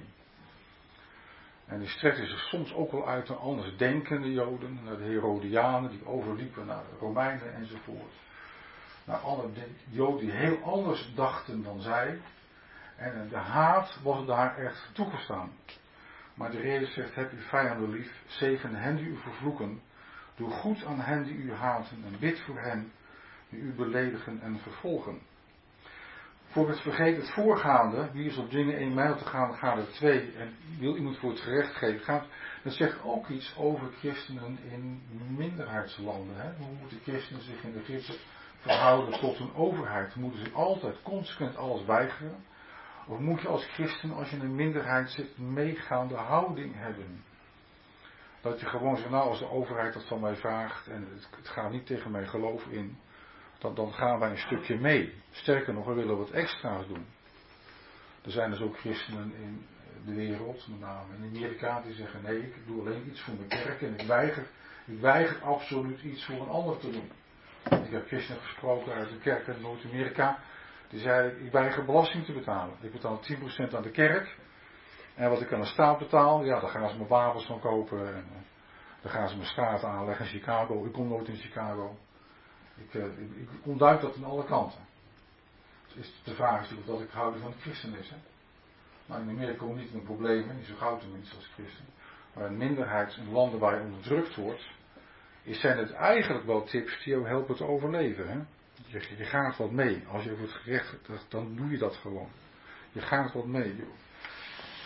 En die strekten zich soms ook wel uit naar anders denkende Joden, naar de Herodianen die overliepen naar de Romeinen enzovoort. Naar alle Joden die heel anders dachten dan zij. En de haat was daar echt toegestaan. Maar de Heer zegt, heb uw vijanden lief, zegen hen die u vervloeken. Doe goed aan hen die u haten en bid voor hen die u beledigen en vervolgen. Voor het vergeet het voorgaande, wie is op dingen één mijl te gaan, gaat er twee. En wil iemand voor het gerecht geven, gaat, dat zegt ook iets over christenen in minderheidslanden. Hè? Hoe moeten christenen zich in de Griekse verhouden tot een overheid? Moeten ze altijd consequent alles weigeren? Of moet je als christen, als je in een minderheid zit, meegaande houding hebben? Dat je gewoon zegt, nou als de overheid dat van mij vraagt en het, het gaat niet tegen mijn geloof in, dan, dan gaan wij een stukje mee. Sterker nog, we willen wat extra's doen. Er zijn dus ook christenen in de wereld, met name in Amerika, die zeggen nee, ik doe alleen iets voor mijn kerk en ik weiger, ik weiger absoluut iets voor een ander te doen. Ik heb christenen gesproken uit de kerk in Noord-Amerika, die zeiden ik weiger belasting te betalen. Ik betaal tien procent aan de kerk. En wat ik aan de staat betaal, ja, daar gaan ze mijn wapens van kopen. En, uh, dan gaan ze mijn straten aanleggen in Chicago. Ik kom nooit in Chicago. Ik, uh, ik, ik ontduik dat aan alle kanten. Dus de vraag is natuurlijk of dat ik houden van de christenis. Hè? Nou, in Amerika kom je niet in de problemen, niet zo gauw tenminste als christen. Maar een minderheid in landen waar je onderdrukt wordt, is, zijn het eigenlijk wel tips die jou helpen te overleven. Hè? Je, je gaat wat mee. Als je voor het gerecht, dan doe je dat gewoon. Je gaat wat mee, joh.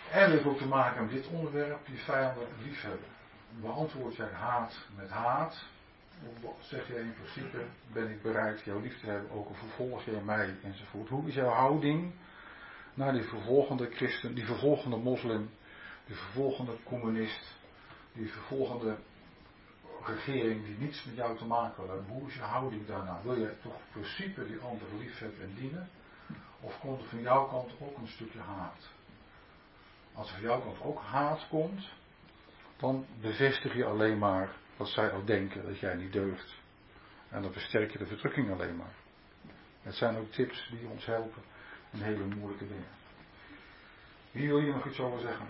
En dat heeft ook te maken met dit onderwerp, die vijanden liefhebben. Beantwoord jij haat met haat? Of zeg jij in principe, ben ik bereid jou lief te hebben, ook al vervolg jij mij enzovoort. Hoe is jouw houding naar die vervolgende christen, die vervolgende moslim, die vervolgende communist, die vervolgende regering die niets met jou te maken wil hebben? Hoe is je houding daarna? Wil jij toch in principe die andere liefhebben en dienen? Of komt er van jouw kant ook een stukje haat? Als er van jouw kant ook haat komt, dan bevestig je alleen maar wat zij al denken, dat jij niet deugt. En dan versterk je de verdrukking alleen maar. Het zijn ook tips die ons helpen in hele moeilijke dingen. Wie wil hier nog iets over zeggen?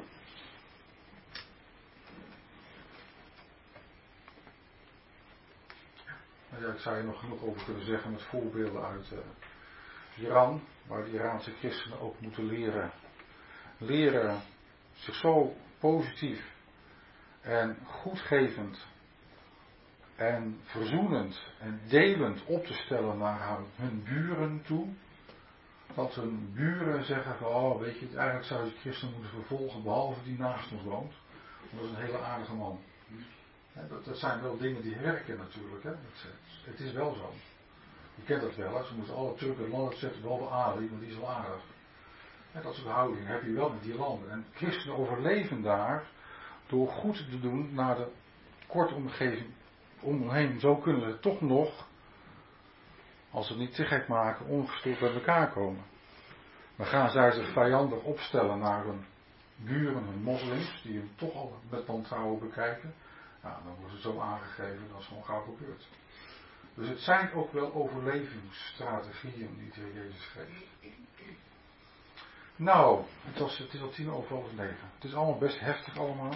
Ja, ik zou je nog genoeg over kunnen zeggen met voorbeelden uit uh, Iran, waar de Iraanse christenen ook moeten leren, leren zich zo positief en goedgevend en verzoenend en delend op te stellen naar hun buren toe, dat hun buren zeggen van, oh weet je, eigenlijk zou je christen moeten vervolgen, behalve die naast ons woont, want dat is een hele aardige man. He, dat, dat zijn wel dingen die werken natuurlijk, hè. Het, het is wel zo. Je kent dat wel, hè. Ze moeten alle Turken en landen zetten, behalve Ali, maar die is wel aardig. En dat soort houding heb je wel met die landen. En christenen overleven daar door goed te doen naar de korte omgeving om hen heen. Zo kunnen ze toch nog, als ze het niet te gek maken, ongestoord bij elkaar komen. Maar gaan zij zich vijandig opstellen naar hun buren, hun moslims, die hem toch al met wantrouwen bekijken, ja, dan worden ze zo aangegeven, dat is gewoon gauw gebeurd. Dus het zijn ook wel overlevingsstrategieën die de Heer Jezus geeft. Nou, het, was, het is al tien over half negen. Het is allemaal best heftig allemaal.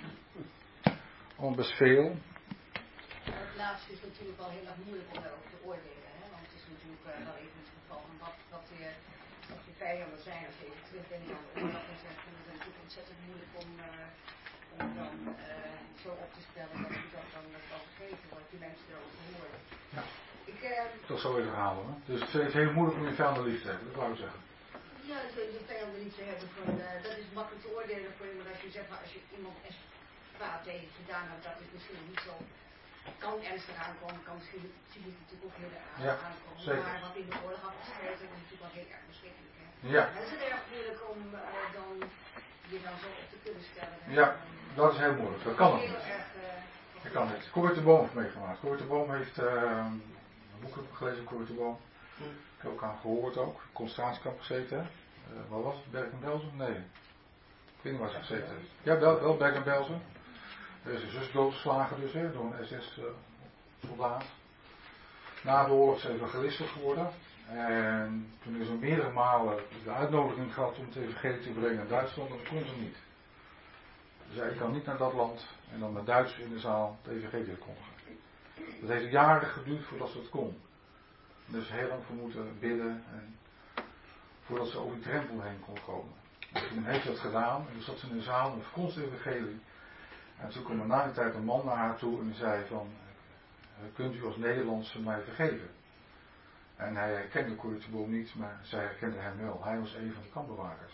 Allemaal best veel. Het laatste is natuurlijk wel heel erg moeilijk om daarover te oordelen. Hè? Want het is natuurlijk uh, wel even het geval van wat, wat, je, wat je vijanden zijn als je even terugdenkt aan de oorlog en zegt. Het is natuurlijk ontzettend moeilijk om, uh, om dan uh, zo op te stellen dat je dat dan kan geven wat die mensen erover horen. Ja. Ik uh, toch zo even halen. Hè? Dus het is heel moeilijk om je vijanden lief te hebben, dat wou ik zeggen. Ja, de, de vijanden lief te hebben, van, uh, dat is makkelijk te oordelen voor je, maar als je zegt, maar als je iemand echt kwaad tegen gedaan hebt, dat is misschien niet zo. Kan ernstig aankomen, kan misschien fysiek natuurlijk ook heel erg ja, aankomen. Zeker. Maar wat in de oorlog afgeschreven is natuurlijk wel heel erg verschrikkelijk. Hè? Ja. Het is erg moeilijk om uh, dan, je dan zo op te kunnen stellen. Hè? Ja, dat is heel moeilijk. Dat kan ook heel niet. Erg, uh, dat kan niet. Corrie de Boom heeft meegemaakt. Corrie de Boom heeft uh, een boek gelezen, Corrie de Boom. Hmm. Ik heb ook aan gehoord ook. Concentratiekamp gezeten. Uh, wat was het? Bergen-Belsen? Nee. Ik weet niet waar ze gezeten heeft. Ja, wel, wel Bergen-Belsen. Er is een zus doodgeslagen dus, hè, door een S S-soldaat. Uh, Na de oorlog is ze evangeliste geworden. En toen is er meerdere malen de uitnodiging gehad om het evangelie te brengen naar Duitsland, en dat kon ze niet. Ze zei, ik kan niet naar dat land en dan met Duits in de zaal het evangelie kon gaan. Dat heeft jaren geduurd voordat ze het kon. Dus heel lang voor moeten bidden en voordat ze over die drempel heen kon komen. En toen heeft ze dat gedaan en toen zat ze in de zaal en kon ze het evangelie. En toen kwam er na die tijd een man naar haar toe en die zei van, kunt u als Nederlands mij vergeven? En hij herkende Corrie de Boom niet, maar zij herkende hem wel. Hij was een van de kampbewakers.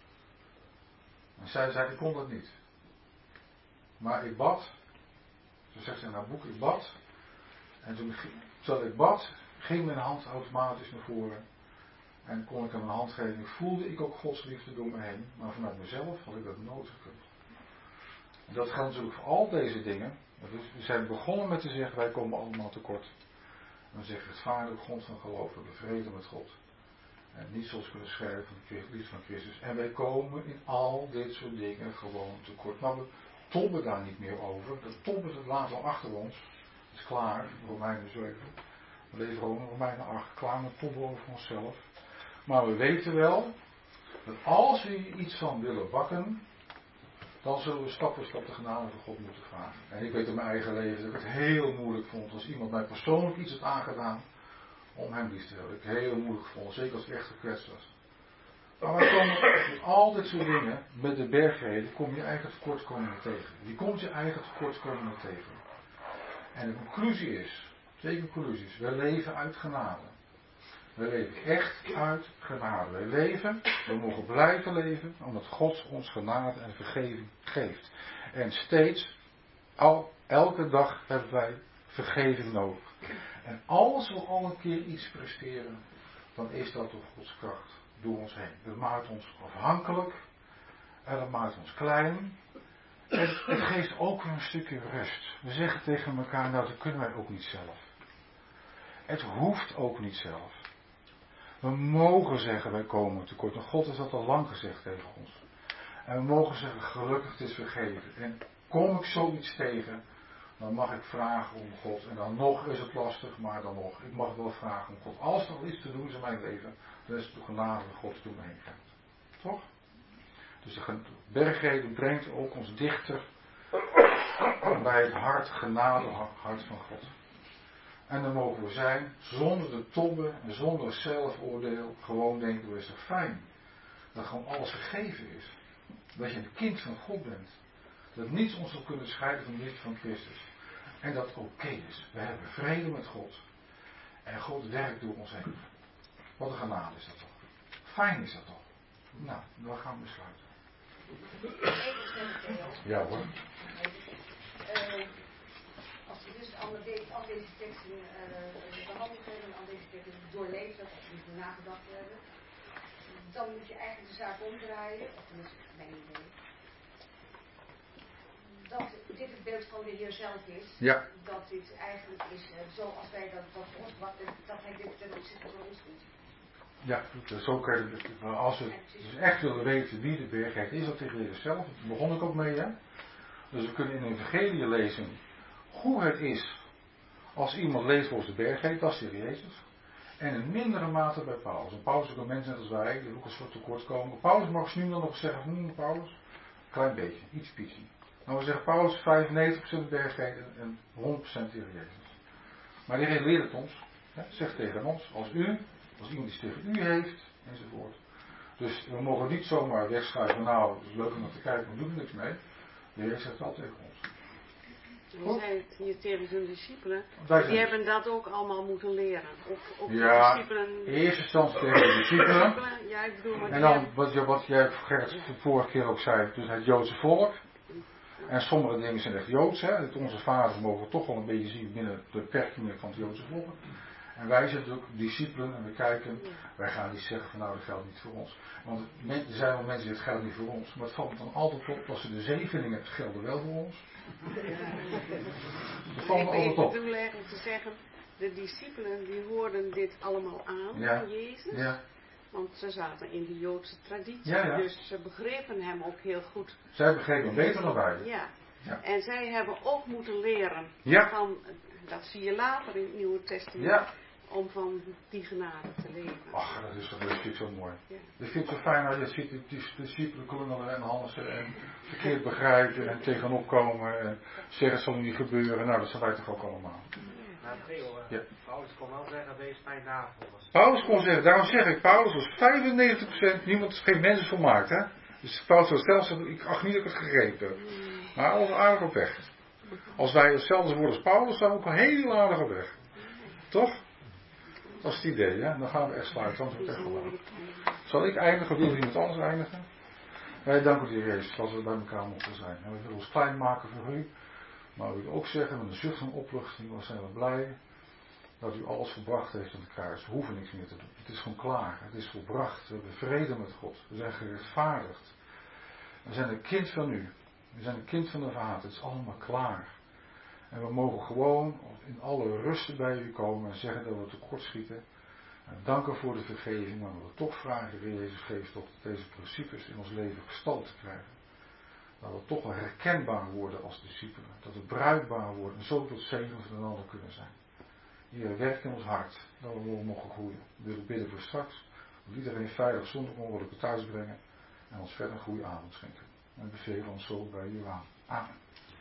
En zij zei, ik kon dat niet. Maar ik bad, zo zegt ze in haar boek, ik bad. En toen, terwijl ik bad, ging mijn hand automatisch naar voren. En kon ik hem een hand geven. Voelde ik ook Gods liefde door me heen. Maar vanuit mezelf had ik dat nooit gekund. En dat geldt natuurlijk voor al deze dingen. We zijn begonnen met te zeggen, wij komen allemaal tekort. En dan zeggen we het vader op grond van geloof, we vrede met God. En niet zoals we kunnen schrijven van het lied van Christus. En wij komen in al dit soort dingen gewoon tekort. Maar we tobben daar niet meer over. Dat tobben, dat laten we achter ons. Dat is klaar, Romeinen zeven. We leven gewoon Romeinen acht, klaar met tobben over onszelf. Maar we weten wel, dat als we hier iets van willen bakken, dan zullen we stap voor stap de genade van God moeten vragen. En ik weet in mijn eigen leven dat ik het heel moeilijk vond als iemand mij persoonlijk iets had aangedaan om hem lief te hebben. Ik het heel moeilijk vond, zeker als ik echt gekwetst was. Maar wij komen met al dit soort dingen, met de bergreden, kom je eigen tekortkomingen tegen. Je komt je eigen tekortkomingen tegen. En de conclusie is, zeker conclusie is, we leven uit genade. We leven echt uit genade. Wij leven, we mogen blijven leven, omdat God ons genade en vergeving geeft. En steeds, al, elke dag hebben wij vergeving nodig. En als we al een keer iets presteren, dan is dat door Gods kracht door ons heen. Dat maakt ons afhankelijk en dat maakt ons klein. En het geeft ook weer een stukje rust. We zeggen tegen elkaar, nou dat kunnen wij ook niet zelf. Het hoeft ook niet zelf. We mogen zeggen, wij komen tekort. En God heeft dat al lang gezegd tegen ons. En we mogen zeggen, gelukkig het is vergeven. En kom ik zoiets tegen, dan mag ik vragen om God. En dan nog is het lastig, maar dan nog. Ik mag wel vragen om God. Als er al iets te doen is in mijn leven, dan is het de genade van God die door me heen gaat. Toch? Dus de bergreden brengt ook ons dichter bij het hart, genade, hart van God. En dan mogen we zijn, zonder de tobben en zonder zelfoordeel, gewoon denken, we is toch fijn. Dat gewoon alles gegeven is. Dat je een kind van God bent. Dat niets ons zal kunnen scheiden van de liefde van Christus. En dat het oké is. We hebben vrede met God. En God werkt door ons heen. Wat een genade is dat toch. Fijn is dat toch. Nou, dan gaan we besluiten. Ja hoor. Uh, als je dus al, de, al deze teksten uh, behandeld hebben en al deze teksten doorleefd hebt, of niet nagedacht hebben, dan moet je eigenlijk de zaak omdraaien, of tenminste, mijn idee, dat dit het beeld van de Heer zelf is. Ja. Dat dit eigenlijk is uh, zoals wij dat, dat voor ons verwachten, dat hij dit ten opzichte van ons doet. Ja, zo kan je het. Als we dus echt willen weten wie de berg heeft, is dat de Heer zelf. Daar begon ik ook mee, hè. Dus we kunnen in een evangelie lezen hoe het is als iemand leest volgens de berg heet, dat is de Heer Jezus. En in mindere mate bij Paulus. En Paulus is ook een mens net als wij, die ook een soort tekort komen. Paulus mag nu dan nog zeggen, hm, Paulus, klein beetje, iets pietje. Nou, we zeggen Paulus vijfennegentig procent berg heet en honderd procent de Heer Jezus. Maar de Heer leert het ons, hè, zegt tegen ons, als u, als iemand iets tegen u heeft, enzovoort. Dus we mogen niet zomaar wegschuiven, nou, het is leuk om naar te kijken, maar we doen er niks mee. De Heer zegt wel tegen ons. Je zei het hier tegen zijn discipelen. Die die hebben dat ook allemaal moeten leren. Of, of ja, de discipelen. In eerste instantie tegen de discipelen. Ja, ik bedoel, maar en dan, wat, wat jij Gerrit de vorige keer ook zei, dus het Joodse volk. En sommige dingen zijn echt Joods, hè. Het onze vader mogen we toch wel een beetje zien binnen de beperkingen van het Joodse volk. En wij zijn ook discipelen en we kijken, wij gaan niet zeggen van nou dat geldt niet voor ons. Want er zijn wel mensen die het geldt niet voor ons. Maar het valt dan altijd op als ze de zegeningen gelden wel voor ons. Dat valt me altijd op. Ik bedoel eigenlijk te zeggen, de discipelen die hoorden dit allemaal aan ja. van Jezus. Ja. Want ze zaten in de Joodse traditie. Ja, ja. Dus ze begrepen hem ook heel goed. Zij begrepen hem beter dan wij. Ja. Ja. En zij hebben ook moeten leren. Ja. Van, dat zie je later in het Nieuwe Testament. Ja. Om van die genade te leven. Ach, dat is toch dat vind ik zo mooi. Ja. Ik vind het zo fijn als je ziet de discipelen klungelen en halsen en verkeerd begrijpen en tegenop komen en zeggen het zal niet gebeuren. Nou, dat zijn wij toch ook allemaal. Nou, Theo, uh, ja. Paulus kon wel zeggen, wees mijn navolgers. Paulus kon zeggen, daarom zeg ik, Paulus was vijfennegentig procent, niemand, geen mensen volmaakt, hè. Dus Paulus was zelfs, ik acht niet dat ik het gegrepen heb. Maar alles aardig op weg. Als wij hetzelfde worden als Paulus, zijn we ook wel heel aardig op weg. Toch? Dat is het idee, hè? Dan gaan we echt sluiten, anders wordt het echt gedaan. Zal ik eindigen of wil iemand anders eindigen? Wij danken u, Heer Jezus, dat we bij elkaar mochten zijn. En we willen ons klein maken voor u. Maar we willen ook zeggen, met een zucht van opluchting, we zijn we blij dat u alles gebracht heeft aan het kruis. We hoeven niks meer te doen. Het is gewoon klaar. Het is volbracht. We hebben vrede met God. We zijn gerechtvaardigd. We zijn een kind van u. We zijn een kind van de Vader. Het is allemaal klaar. En we mogen gewoon in alle rust bij u komen en zeggen dat we tekortschieten. En danken voor de vergeving, maar we willen toch vragen, Heer Jezus, geef tot deze principes in ons leven gestalte krijgen. Dat we toch wel herkenbaar worden als discipelen. Dat we bruikbaar worden en zo tot zegen van een ander kunnen zijn. Heer, werk in ons hart, dat we mogen groeien. We willen bidden voor straks, dat iedereen veilig zonder ongelukken thuis brengen en ons verder een goede avond schenken. En bevelen ons zo bij u aan. Amen.